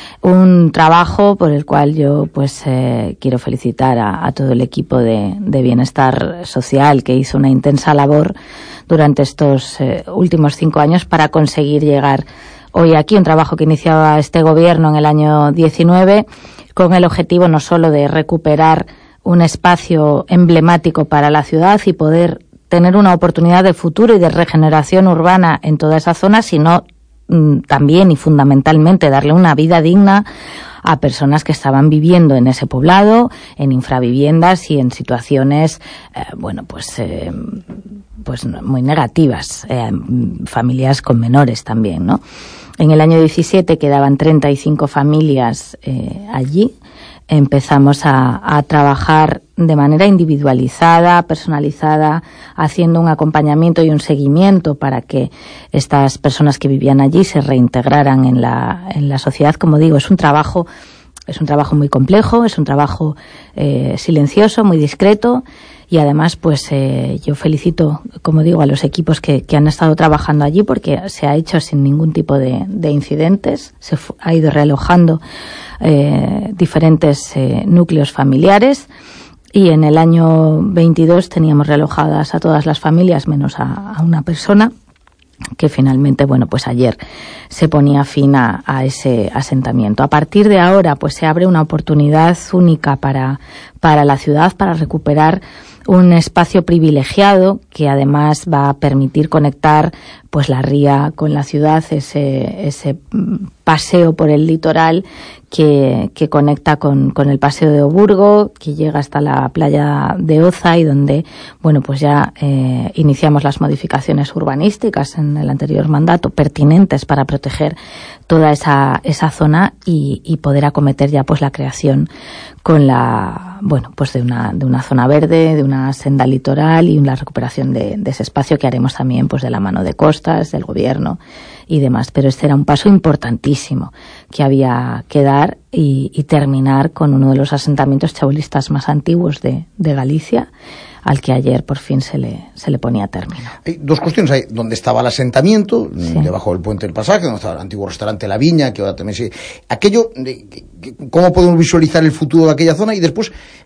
Un trabajo por el cual yo pues eh, quiero felicitar a, a todo el equipo de, de bienestar social, que hizo una intensa labor durante estos eh, últimos cinco años para conseguir llegar hoy aquí, un trabajo que iniciaba este gobierno en el año diecinueve, con el objetivo no solo de recuperar un espacio emblemático para la ciudad y poder tener una oportunidad de futuro y de regeneración urbana en toda esa zona, sino mm, también y fundamentalmente darle una vida digna a personas que estaban viviendo en ese poblado, en infraviviendas y en situaciones, eh, bueno, pues, eh, pues muy negativas, eh, familias con menores también, ¿no? En el año diecisiete quedaban treinta y cinco familias eh, allí. Empezamos a, a trabajar de manera individualizada, personalizada, haciendo un acompañamiento y un seguimiento para que estas personas que vivían allí se reintegraran en la, en la sociedad. Como digo, es un trabajo, es un trabajo muy complejo, es un trabajo eh, silencioso, muy discreto. Y además, pues eh, yo felicito, como digo, a los equipos que, que han estado trabajando allí, porque se ha hecho sin ningún tipo de, de incidentes. Se ha ido realojando eh, diferentes eh, núcleos familiares. Y en el año veintidós teníamos realojadas a todas las familias, menos a, a una persona, que finalmente, bueno, pues ayer se ponía fin a, a ese asentamiento. A partir de ahora, pues se abre una oportunidad única para, para la ciudad, para recuperar un espacio privilegiado que además va a permitir conectar pues la ría con la ciudad, ese, ese paseo por el litoral que, que conecta con, con el paseo de Oburgo, que llega hasta la playa de Oza, y donde, bueno, pues ya eh, iniciamos las modificaciones urbanísticas en el anterior mandato pertinentes para proteger toda esa, esa zona y, y poder acometer ya pues la creación con la, bueno, pues de una, de una zona verde, de una senda litoral y la recuperación de, de ese espacio que haremos también pues de la mano de Costas, del gobierno y demás. Pero este era un paso importantísimo que había que dar y, y terminar con uno de los asentamientos chabolistas más antiguos de, de Galicia, al que ayer por fin se le, se le ponía término. Hay dos cuestiones. Hay donde estaba el asentamiento, sí, debajo del puente del pasaje, donde estaba el antiguo restaurante La Viña, que ahora también sí. Aquello, ¿cómo podemos visualizar el futuro de aquella zona? Y después,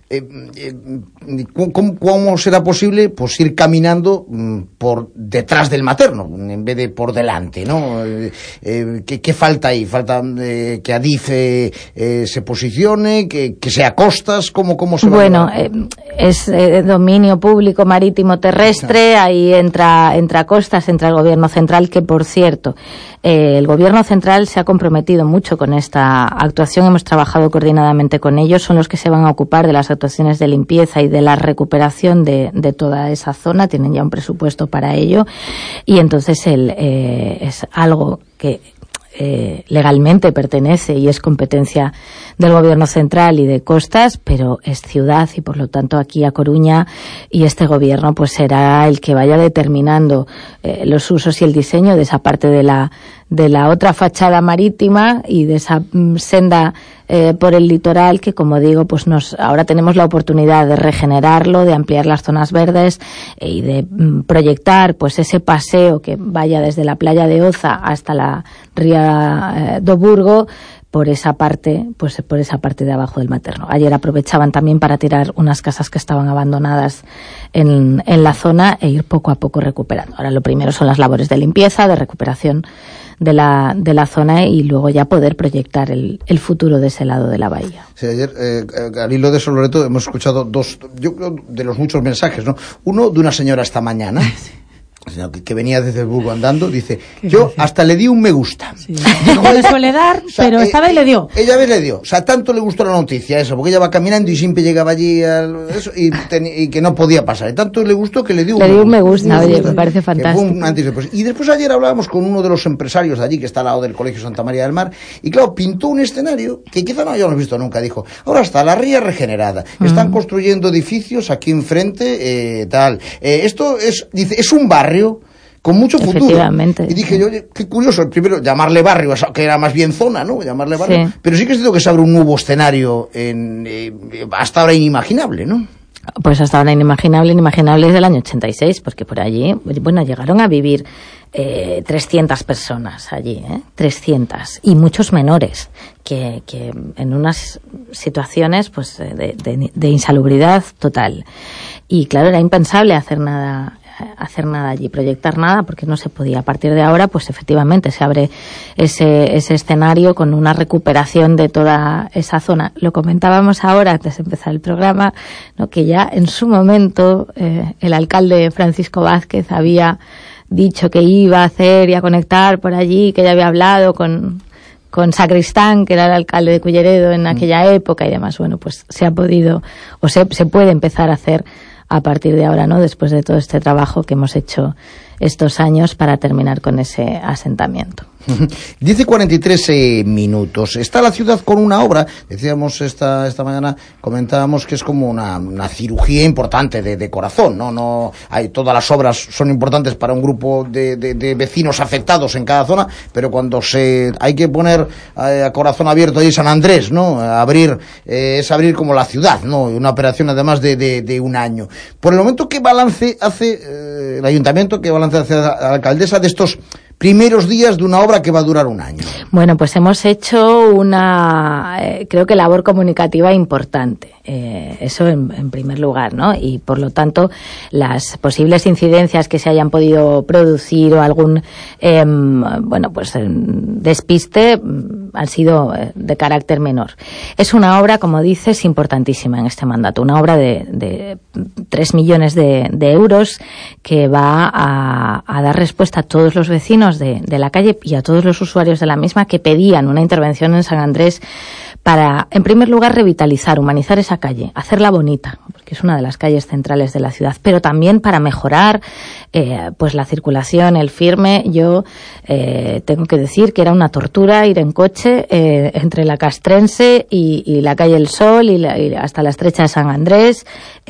Eh, eh, ¿cómo, ¿Cómo será posible pues ir caminando mm, por detrás del materno en vez de por delante, ¿no? Eh, eh, ¿qué, ¿Qué falta ahí? ¿Falta eh, que Adif eh, eh, se posicione, que, que sea costas? ¿Cómo, cómo se va Bueno, a... eh, es eh, dominio público marítimo terrestre, ahí entra, entra costas, entra el gobierno central, que por cierto, eh, el gobierno central se ha comprometido mucho con esta actuación, hemos trabajado coordinadamente con ellos, son los que se van a ocupar de las actuaciones de limpieza y de la recuperación de, de toda esa zona, tienen ya un presupuesto para ello, y entonces el, eh, es algo que Eh, legalmente pertenece y es competencia del gobierno central y de costas, pero es ciudad y por lo tanto aquí a Coruña y este gobierno pues será el que vaya determinando eh, los usos y el diseño de esa parte de la de la otra fachada marítima y de esa mm, senda eh, por el litoral que, como digo, pues nos ahora tenemos la oportunidad de regenerarlo, de ampliar las zonas verdes eh, y de mm, proyectar pues ese paseo que vaya desde la playa de Oza hasta la ría eh, do Burgo por esa parte, pues por esa parte de abajo del materno. Ayer aprovechaban también para tirar unas casas que estaban abandonadas en, en la zona e ir poco a poco recuperando. Ahora lo primero son las labores de limpieza, de recuperación de la, de la zona y luego ya poder proyectar el, el futuro de ese lado de la bahía. Sí, ayer, eh, al hilo de eso, Loreto, hemos escuchado dos, yo creo, de los muchos mensajes, ¿no? Uno de una señora esta mañana, que, que venía desde el Burgo andando, dice, yo hasta le di un me gusta. Sí. No le suele dar, o sea, pero esta eh, vez le dio. Ella vez le dio, o sea, tanto le gustó la noticia eso, porque ella va caminando y siempre llegaba allí al, eso, y, ten, y que no podía pasar, y tanto le gustó que le dio un le me dio gusta. un me gusta, oye, me parece fantástico. Un antes y, después. Y después ayer hablábamos con uno de los empresarios de allí, que está al lado del Colegio Santa María del Mar, y claro, pintó un escenario que quizá no hayamos visto nunca, dijo, ahora está la ría regenerada, mm. están construyendo edificios aquí enfrente, eh, tal, eh, esto es, dice, es un barrio con mucho futuro. Efectivamente. Y dije yo, oye, qué curioso, primero llamarle barrio, que era más bien zona, ¿no? Llamarle barrio. Sí. Pero sí que es cierto que se abre un nuevo escenario en, eh, hasta ahora inimaginable, ¿no? Pues hasta ahora inimaginable, inimaginable desde el año ochenta y seis, porque por allí, bueno, llegaron a vivir eh, trescientas personas allí, ¿eh? trescientas, y muchos menores, que, que en unas situaciones pues de, de, de insalubridad total. Y claro, era impensable hacer nada hacer nada allí, proyectar nada, porque no se podía. A partir de ahora, pues efectivamente se abre ese, ese escenario con una recuperación de toda esa zona. Lo comentábamos ahora, antes de empezar el programa, ¿no? Que ya en su momento eh, el alcalde Francisco Vázquez había dicho que iba a hacer y a conectar por allí, que ya había hablado con con Sacristán, que era el alcalde de Culleredo en aquella época y demás. Bueno, pues se ha podido, o se, se puede empezar a hacer a partir de ahora, ¿no? Después de todo este trabajo que hemos hecho estos años para terminar con ese asentamiento. Dice cuarenta y tres eh, minutos. Está la ciudad con una obra, decíamos esta esta mañana, comentábamos que es como una, una cirugía importante de, de corazón, ¿no? No hay, todas las obras son importantes para un grupo de, de, de vecinos afectados en cada zona, pero cuando se hay que poner eh, a corazón abierto ahí San Andrés, ¿no? Abrir, eh, es abrir como la ciudad, ¿no? Una operación además de, de, de un año. Por el momento, ¿qué balance hace eh, el ayuntamiento, qué balance hace la alcaldesa de estos primeros días de una obra que va a durar un año? Bueno, pues hemos hecho una, eh, creo que labor comunicativa importante. Eh, eso en, en primer lugar, ¿no? Y por lo tanto, las posibles incidencias que se hayan podido producir o algún, eh, bueno, pues despiste han sido de carácter menor. Es una obra, como dices, importantísima en este mandato. Una obra de, de tres millones de, de euros que va a, a dar respuesta a todos los vecinos de, de la calle y a todos los usuarios de la misma que pedían una intervención en San Andrés para, en primer lugar, revitalizar, humanizar esa calle, hacerla bonita, porque es una de las calles centrales de la ciudad, pero también para mejorar eh, pues la circulación, el firme. Yo eh, tengo que decir que era una tortura ir en coche eh, entre la Castrense y, y la calle El Sol y, la, y hasta la estrecha de San Andrés.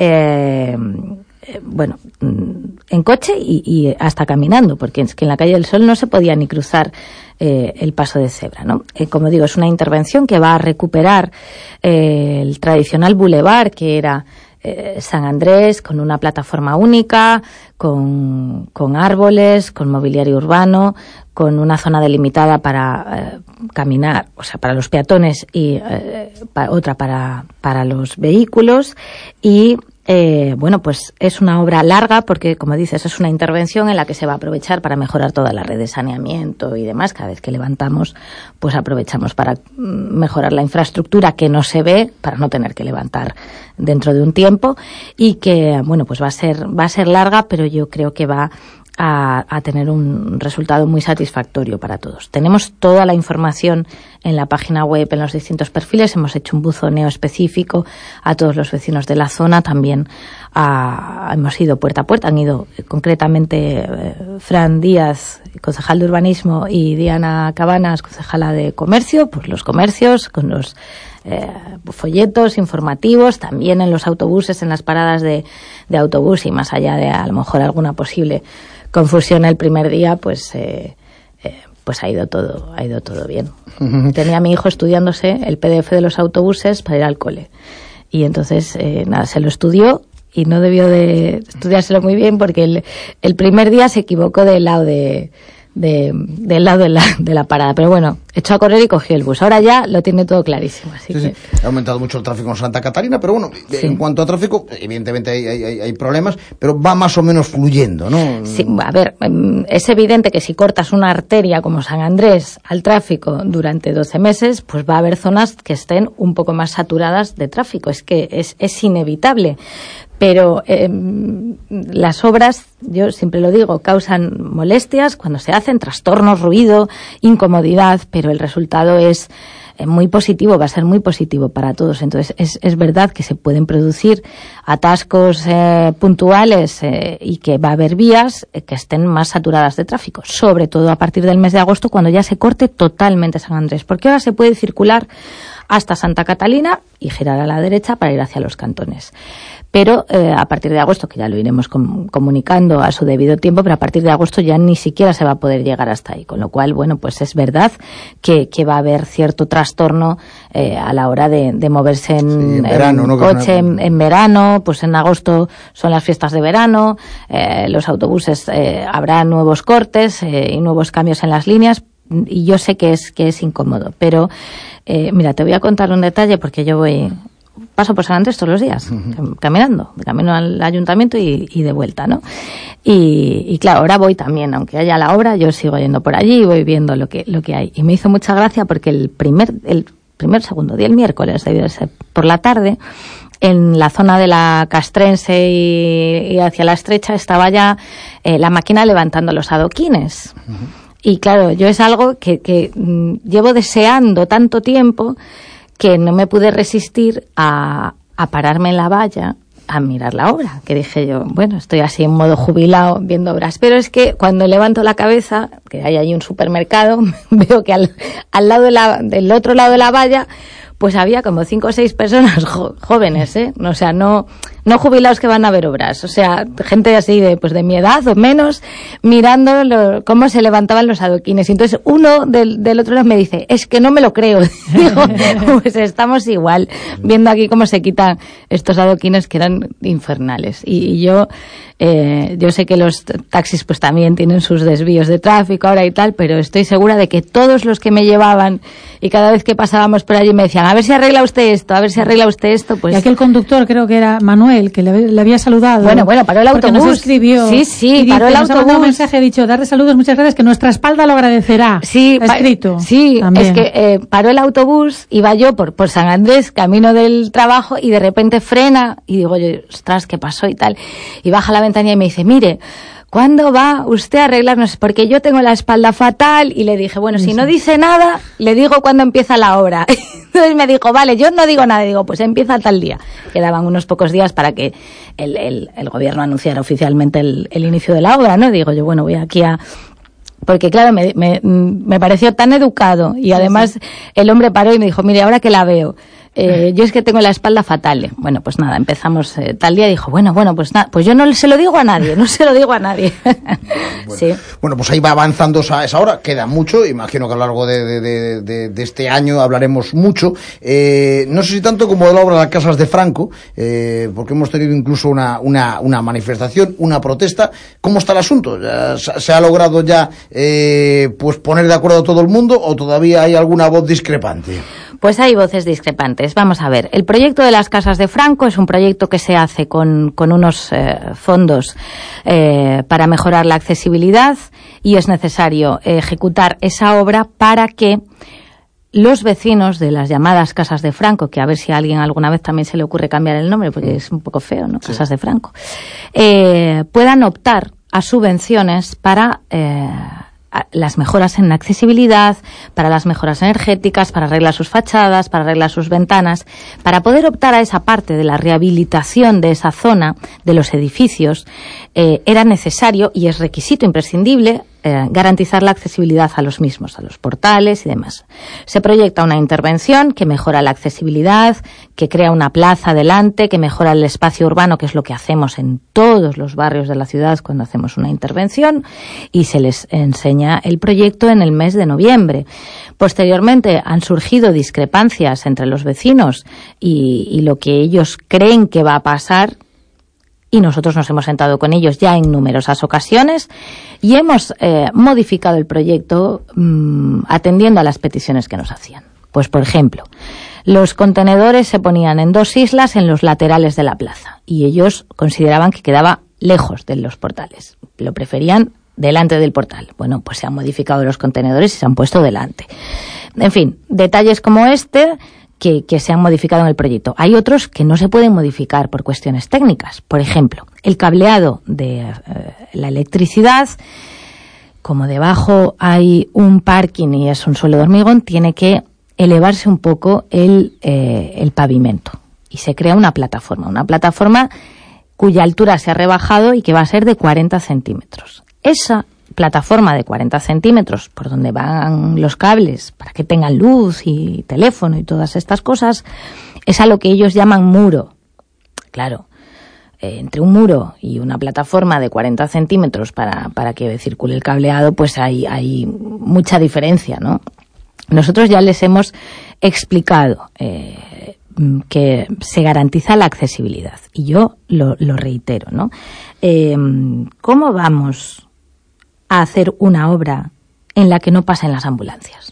Eh, Eh, bueno, en coche y, y hasta caminando, porque es que en la calle del Sol no se podía ni cruzar eh, el paso de cebra, ¿no? Eh, como digo, es una intervención que va a recuperar eh, el tradicional bulevar que era eh, San Andrés con una plataforma única, con, con árboles, con mobiliario urbano, con una zona delimitada para eh, caminar, o sea, para los peatones y eh, pa, otra para, para los vehículos. Y Eh, bueno, pues es una obra larga porque, como dices, es una intervención en la que se va a aprovechar para mejorar toda la red de saneamiento y demás. Cada vez que levantamos, pues aprovechamos para mejorar la infraestructura que no se ve, para no tener que levantar dentro de un tiempo, y que, bueno, pues va a ser, va a ser larga, pero yo creo que va A, a tener un resultado muy satisfactorio para todos. Tenemos toda la información en la página web, en los distintos perfiles. Hemos hecho un buzoneo específico a todos los vecinos de la zona. También a, hemos ido puerta a puerta. Han ido eh, concretamente eh, Fran Díaz, concejal de urbanismo, y Diana Cabanas, concejala de comercio, pues los comercios con los Eh, folletos informativos, también en los autobuses, en las paradas de, de autobús, y más allá de a lo mejor alguna posible confusión el primer día, pues eh, eh, pues ha ido todo ha ido todo bien. Uh-huh. Tenía a mi hijo estudiándose el P D F de los autobuses para ir al cole, y entonces eh, nada, se lo estudió, y no debió de estudiárselo muy bien porque el, el primer día se equivocó del lado de De, del lado de la, de la parada, pero bueno, echó a correr y cogió el bus. Ahora ya lo tiene todo clarísimo. Así sí, que... sí. Ha aumentado mucho el tráfico en Santa Catarina, pero bueno, sí. En cuanto a tráfico, evidentemente hay, hay, hay problemas, pero va más o menos fluyendo, ¿no? Sí, a ver, es evidente que si cortas una arteria como San Andrés al tráfico durante doce meses, pues va a haber zonas que estén un poco más saturadas de tráfico. Es que es, es inevitable. Pero eh, las obras, yo siempre lo digo, causan molestias cuando se hacen, trastornos, ruido, incomodidad, pero el resultado es eh, muy positivo, va a ser muy positivo para todos. Entonces, es, es verdad que se pueden producir atascos eh, puntuales eh, y que va a haber vías eh, que estén más saturadas de tráfico, sobre todo a partir del mes de agosto, cuando ya se corte totalmente San Andrés, porque ahora se puede circular hasta Santa Catalina y girar a la derecha para ir hacia los cantones. Pero eh, a partir de agosto, que ya lo iremos com- comunicando a su debido tiempo, pero a partir de agosto ya ni siquiera se va a poder llegar hasta ahí. Con lo cual, bueno, pues es verdad que, que va a haber cierto trastorno eh, a la hora de, de moverse en, sí, en, verano, en ¿no? coche en, en verano. Pues en agosto son las fiestas de verano, eh, los autobuses eh, habrá nuevos cortes eh, y nuevos cambios en las líneas. Y yo sé que es, que es incómodo, pero eh, mira, te voy a contar un detalle porque yo voy... Paso por San Andrés todos los días, uh-huh. caminando, de camino al ayuntamiento y, y de vuelta, ¿no? Y, y claro, ahora voy también, aunque haya la obra, yo sigo yendo por allí y voy viendo lo que, lo que hay. Y me hizo mucha gracia porque el primer, el primer segundo día, el miércoles, debió de ser por la tarde, en la zona de la Castrense y, y hacia la Estrecha estaba ya eh, la máquina levantando los adoquines. Uh-huh. Y claro, yo es algo que, que mm, llevo deseando tanto tiempo que no me pude resistir a, a pararme en la valla a mirar la obra, que dije yo, bueno, estoy así en modo jubilado viendo obras, pero es que cuando levanto la cabeza, que hay allí un supermercado, veo que al, al lado de la, del otro lado de la valla, pues había como cinco o seis personas jo- jóvenes, ¿eh? O sea, no, no jubilados que van a ver obras, o sea, gente así de, pues de mi edad o menos, mirando lo, cómo se levantaban los adoquines. Y entonces uno del, del otro lado me dice, es que no me lo creo. Digo, pues estamos igual, viendo aquí cómo se quitan estos adoquines que eran infernales. Y, y yo, eh, yo sé que los taxis pues también tienen sus desvíos de tráfico ahora y tal, pero estoy segura de que todos los que me llevaban y cada vez que pasábamos por allí me decían, a ver si arregla usted esto, a ver si arregla usted esto, pues... Y aquel conductor, creo que era Manuel, que le, le había saludado. Bueno, bueno, paró el autobús. Porque nos escribió. Sí, sí, y paró dice, el nos autobús. Ha un mensaje, ha dicho, darle saludos, muchas gracias, que nuestra espalda lo agradecerá. Sí, ha escrito. Sí, también. Es que eh, paró el autobús, iba yo por, por San Andrés, camino del trabajo, y de repente frena, y digo yo, ostras, ¿qué pasó? Y tal. Y baja la ventanilla y me dice, mire, ¿cuándo va usted a arreglarnos? Porque yo tengo la espalda fatal. Y le dije, bueno, si no dice nada, le digo cuándo empieza la obra. Entonces me dijo, vale, yo no digo nada. Y digo, pues empieza tal día. Quedaban unos pocos días para que el, el, el gobierno anunciara oficialmente el, el inicio de la obra, ¿no? Digo yo, bueno, voy aquí a... Porque claro, me, me, me pareció tan educado. Y además sí, sí. El hombre paró y me dijo, mire, ahora que la veo... Eh, yo es que tengo la espalda fatal. Bueno, pues nada, empezamos eh, tal día y dijo, bueno, bueno, pues nada, pues yo no se lo digo a nadie, no se lo digo a nadie. Bueno, sí. Bueno, pues ahí va avanzando esa, esa hora, queda mucho, imagino que a lo largo de, de, de, de, de este año hablaremos mucho, eh, no sé si tanto como de la obra de las Casas de Franco, eh, porque hemos tenido incluso una, una, una manifestación, una protesta. ¿Cómo está el asunto? ¿Se ha logrado ya eh, pues poner de acuerdo a todo el mundo o todavía hay alguna voz discrepante? Pues hay voces discrepantes. Vamos a ver, el proyecto de las Casas de Franco es un proyecto que se hace con, con unos eh, fondos eh, para mejorar la accesibilidad y es necesario ejecutar esa obra para que los vecinos de las llamadas Casas de Franco, que a ver si a alguien alguna vez también se le ocurre cambiar el nombre, porque es un poco feo, ¿no? Sí. Casas de Franco, eh, puedan optar a subvenciones para eh, las mejoras en accesibilidad, para las mejoras energéticas, para arreglar sus fachadas, para arreglar sus ventanas, para poder optar a esa parte de la rehabilitación de esa zona, de los edificios, eh, era necesario y es requisito imprescindible eh, garantizar la accesibilidad a los mismos, a los portales y demás. Se proyecta una intervención que mejora la accesibilidad, que crea una plaza delante, que mejora el espacio urbano, que es lo que hacemos en todos los barrios de la ciudad cuando hacemos una intervención, y se les enseña el proyecto en el mes de noviembre. Posteriormente han surgido discrepancias entre los vecinos y, y lo que ellos creen que va a pasar, y nosotros nos hemos sentado con ellos ya en numerosas ocasiones y hemos eh, modificado el proyecto mmm, atendiendo a las peticiones que nos hacían. Pues, por ejemplo, los contenedores se ponían en dos islas en los laterales de la plaza y ellos consideraban que quedaba lejos de los portales. Lo preferían delante del portal. Bueno, pues se han modificado los contenedores y se han puesto delante. En fin, detalles como este que, que se han modificado en el proyecto. Hay otros que no se pueden modificar por cuestiones técnicas. Por ejemplo, el cableado de eh, la electricidad, como debajo hay un parking y es un suelo de hormigón, tiene que elevarse un poco el, eh, el pavimento. Y se crea una plataforma, una plataforma cuya altura se ha rebajado y que va a ser de cuarenta centímetros. Esa plataforma de cuarenta centímetros, por donde van los cables para que tengan luz y teléfono y todas estas cosas, es a lo que ellos llaman muro. Claro, eh, entre un muro y una plataforma de cuarenta centímetros para, para que circule el cableado, pues hay, hay mucha diferencia, ¿no? Nosotros ya les hemos explicado eh, que se garantiza la accesibilidad y yo lo, lo reitero, ¿no? Eh, ¿Cómo vamos a hacer una obra en la que no pasen las ambulancias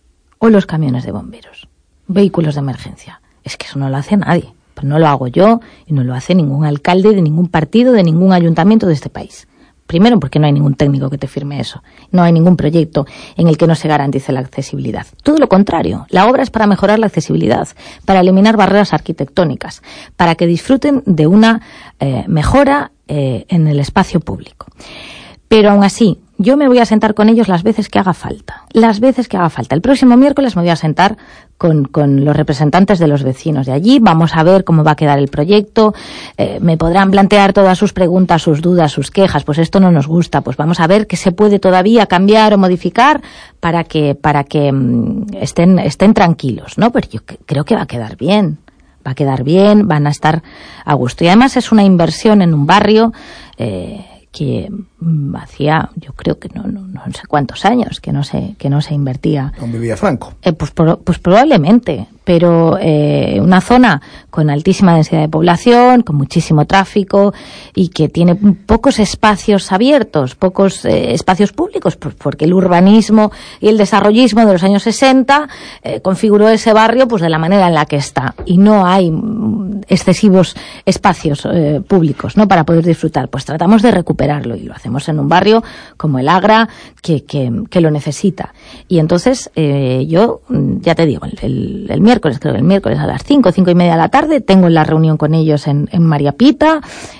o los camiones de bomberos, vehículos de emergencia? Es que eso no lo hace nadie. Pues no lo hago yo y no lo hace ningún alcalde de ningún partido, de ningún ayuntamiento de este país. Primero, porque no hay ningún técnico que te firme eso. No hay ningún proyecto en el que no se garantice la accesibilidad. Todo lo contrario. La obra es para mejorar la accesibilidad, para eliminar barreras arquitectónicas, para que disfruten de una eh, mejora eh, en el espacio público. Pero aún así, yo me voy a sentar con ellos las veces que haga falta. Las veces que haga falta. El próximo miércoles me voy a sentar con, con los representantes de los vecinos de allí. Vamos a ver cómo va a quedar el proyecto. Eh, me podrán plantear todas sus preguntas, sus dudas, sus quejas. Pues esto no nos gusta. Pues vamos a ver qué se puede todavía cambiar o modificar para que, para que mmm, estén, estén tranquilos, ¿no? Pero yo creo que va a quedar bien. Va a quedar bien, van a estar a gusto. Y además es una inversión en un barrio eh, que hacía, yo creo que no, no, no sé cuántos años que no se, que no se invertía. ¿Dónde vivía Franco? Eh, pues, pro, pues probablemente, pero eh, una zona con altísima densidad de población, con muchísimo tráfico y que tiene pocos espacios abiertos, pocos eh, espacios públicos, pues porque el urbanismo y el desarrollismo de los años sesenta eh, configuró ese barrio pues de la manera en la que está y no hay excesivos espacios eh, públicos, ¿no?, para poder disfrutar. Pues tratamos de recuperarlo y lo hacemos en un barrio como el Agra que, que, que lo necesita. Y entonces eh, yo, ya te digo, el, el, el miércoles, creo que el miércoles a las cinco, cinco y media de la tarde, tengo la reunión con ellos en, en María Pita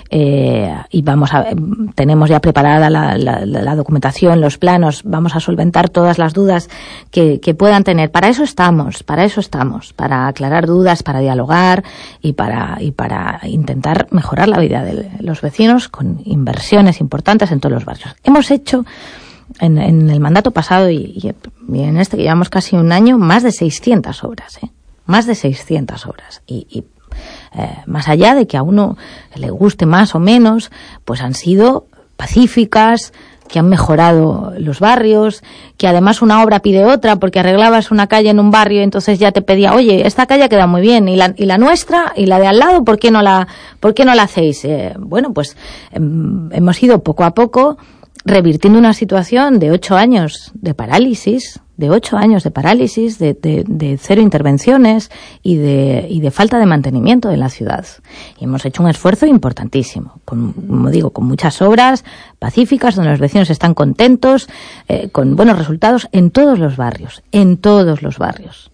eh, y vamos a, tenemos ya preparada la, la, la documentación, los planos, vamos a solventar todas las dudas que, que puedan tener. Para eso estamos, para eso estamos, para aclarar dudas, para dialogar y para, y para intentar mejorar la vida de los vecinos con inversiones importantes en todos los barrios. Hemos hecho en, en el mandato pasado y, y en este que llevamos casi un año más de seiscientas obras, ¿eh? más de seiscientas obras. Y, y eh, más allá de que a uno le guste más o menos, pues han sido pacíficas, que han mejorado los barrios, que además una obra pide otra, porque arreglabas una calle en un barrio y entonces ya te pedía, oye, esta calle queda muy bien, y la, y la nuestra, y la de al lado, ¿por qué no la, por qué no la hacéis? Eh, bueno, pues eh, hemos ido poco a poco revirtiendo una situación de ocho años de parálisis, de ocho años de parálisis, de, de, de cero intervenciones y de, y de falta de mantenimiento en la ciudad. Y hemos hecho un esfuerzo importantísimo, con, como digo, con muchas obras pacíficas, donde los vecinos están contentos, eh, con buenos resultados en todos los barrios, en todos los barrios,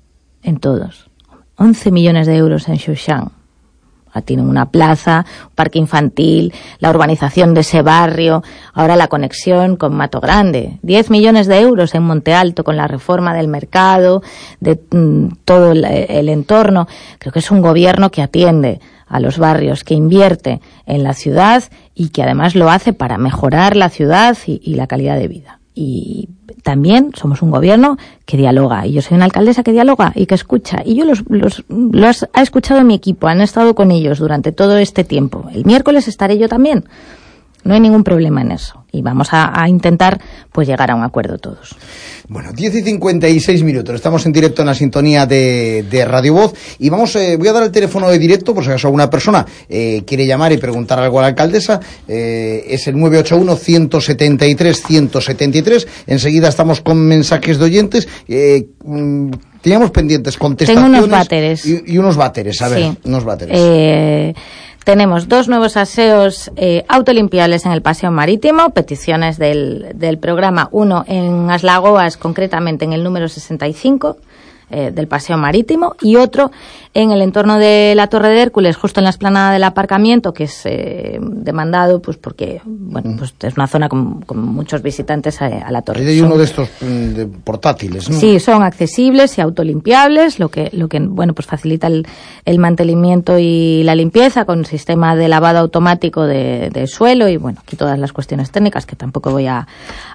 en todos. once millones de euros en Xuxán. Tienen una plaza, un parque infantil, la urbanización de ese barrio, ahora la conexión con Mato Grande. diez millones de euros en Monte Alto con la reforma del mercado, de mm, todo el, el entorno. Creo que es un gobierno que atiende a los barrios, que invierte en la ciudad y que además lo hace para mejorar la ciudad y, y la calidad de vida. Y también somos un gobierno que dialoga, y yo soy una alcaldesa que dialoga y que escucha, y yo los, los, los ha escuchado mi equipo, han estado con ellos durante todo este tiempo. El miércoles estaré yo también, no hay ningún problema en eso, y vamos a, a intentar pues llegar a un acuerdo todos. Bueno, diez y cincuenta y seis minutos, estamos en directo en la sintonía de, de Radio Voz, y vamos, eh, voy a dar el teléfono de directo por si acaso alguna persona eh, quiere llamar y preguntar algo a la alcaldesa. Eh, es el nueve ocho uno, ciento setenta y tres, ciento setenta y tres. Enseguida estamos con mensajes de oyentes. eh, mm, teníamos pendientes contestaciones. Tengo unos váteres y, y unos váteres, a ver, sí. unos váteres. eh... Tenemos dos nuevos aseos eh, autolimpiables en el Paseo Marítimo, peticiones del, del programa, uno en Aslagoas, concretamente en el número sesenta y cinco eh, del Paseo Marítimo, y otro en el entorno de la Torre de Hércules, justo en la explanada del aparcamiento, que es eh, demandado pues porque bueno, pues es una zona con, con muchos visitantes a, a la torre. Hay uno de estos de portátiles, ¿no? Sí, son accesibles y autolimpiables, lo que lo que bueno pues facilita el, el mantenimiento y la limpieza con un sistema de lavado automático de, de suelo, y bueno, aquí todas las cuestiones técnicas que tampoco voy a,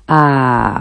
a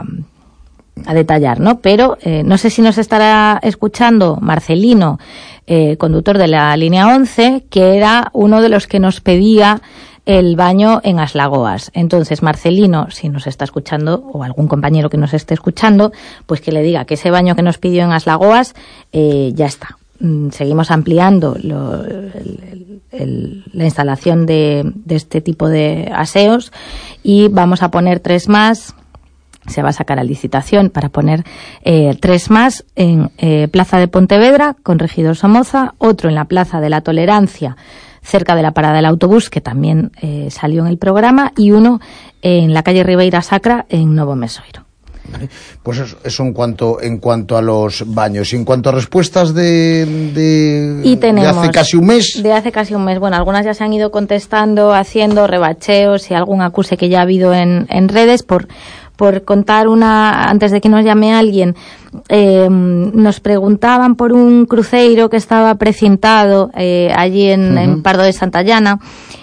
a detallar, ¿no? Pero eh, no sé si nos estará escuchando Marcelino, eh, conductor de la línea once, que era uno de los que nos pedía el baño en Aslagoas. Entonces, Marcelino, si nos está escuchando, o algún compañero que nos esté escuchando, pues que le diga que ese baño que nos pidió en Aslagoas eh, ya está. Mm, seguimos ampliando lo, el, el, la instalación de, de este tipo de aseos, y vamos a poner tres más. Se va a sacar a licitación para poner eh, tres más en eh, Plaza de Pontevedra, con Regidor Somoza, otro en la Plaza de la Tolerancia, cerca de la parada del autobús, que también eh, salió en el programa, y uno en la calle Ribeira Sacra, en Novo Mesoiro. Vale. Pues eso, eso en cuanto en cuanto a los baños. Y en cuanto a respuestas de, de, y tenemos, de hace casi un mes. De hace casi un mes. Bueno, algunas ya se han ido contestando, haciendo rebacheos y algún acuse que ya ha habido en, en redes. Por, por contar una, antes de que nos llame alguien, eh, nos preguntaban por un cruceiro que estaba precintado eh, allí en, uh-huh. en Pardo de Santallana.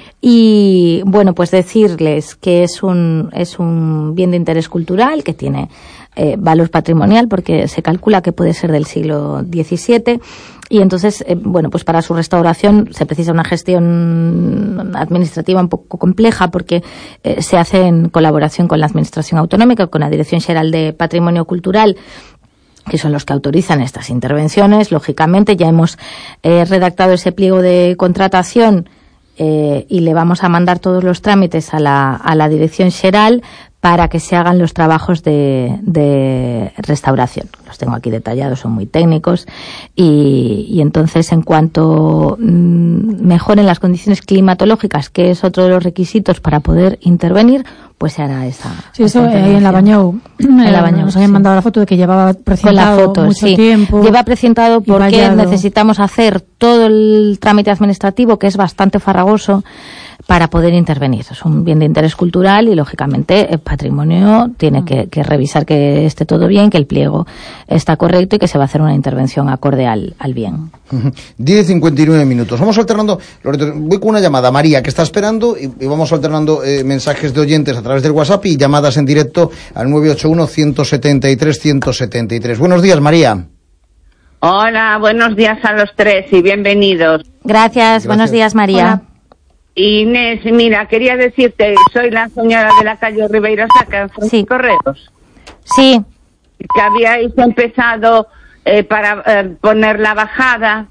Y bueno, pues decirles que es un es un bien de interés cultural que tiene eh, valor patrimonial, porque se calcula que puede ser del siglo diecisiete, y entonces eh, bueno, pues para su restauración se precisa una gestión administrativa un poco compleja, porque eh, se hace en colaboración con la Administración Autonómica, con la Dirección Xeral de Patrimonio Cultural, que son los que autorizan estas intervenciones. Lógicamente ya hemos eh, redactado ese pliego de contratación Eh, y le vamos a mandar todos los trámites a la, a la Dirección Xeral para que se hagan los trabajos de, de restauración. Los tengo aquí detallados, son muy técnicos, y, y entonces en cuanto mmm, mejoren las condiciones climatológicas, que es otro de los requisitos para poder intervenir, pues se hará esa. Sí, eso ahí en la Bañou. En la Bañou nos habían sí. mandado la foto de que llevaba precintado la foto, mucho sí. tiempo. Lleva precintado porque vallado. Necesitamos hacer todo el trámite administrativo, que es bastante farragoso, para poder intervenir. Es un bien de interés cultural y, lógicamente, el patrimonio tiene que, que revisar que esté todo bien, que el pliego está correcto y que se va a hacer una intervención acorde al, al bien. diez y cincuenta y nueve minutos. Vamos alternando, Loreto, voy con una llamada, María, que está esperando, y, y vamos alternando eh, mensajes de oyentes a través del WhatsApp y llamadas en directo al nueve ocho uno, ciento setenta y tres, ciento setenta y tres. Buenos días, María. Hola, buenos días a los tres y bienvenidos. Gracias, Gracias. buenos días, María. Hola. Inés, mira, quería decirte, soy la señora de la calle Ribeira Sacra, en Francisco Correos. Sí. Que habíais empezado eh, para eh, poner la bajada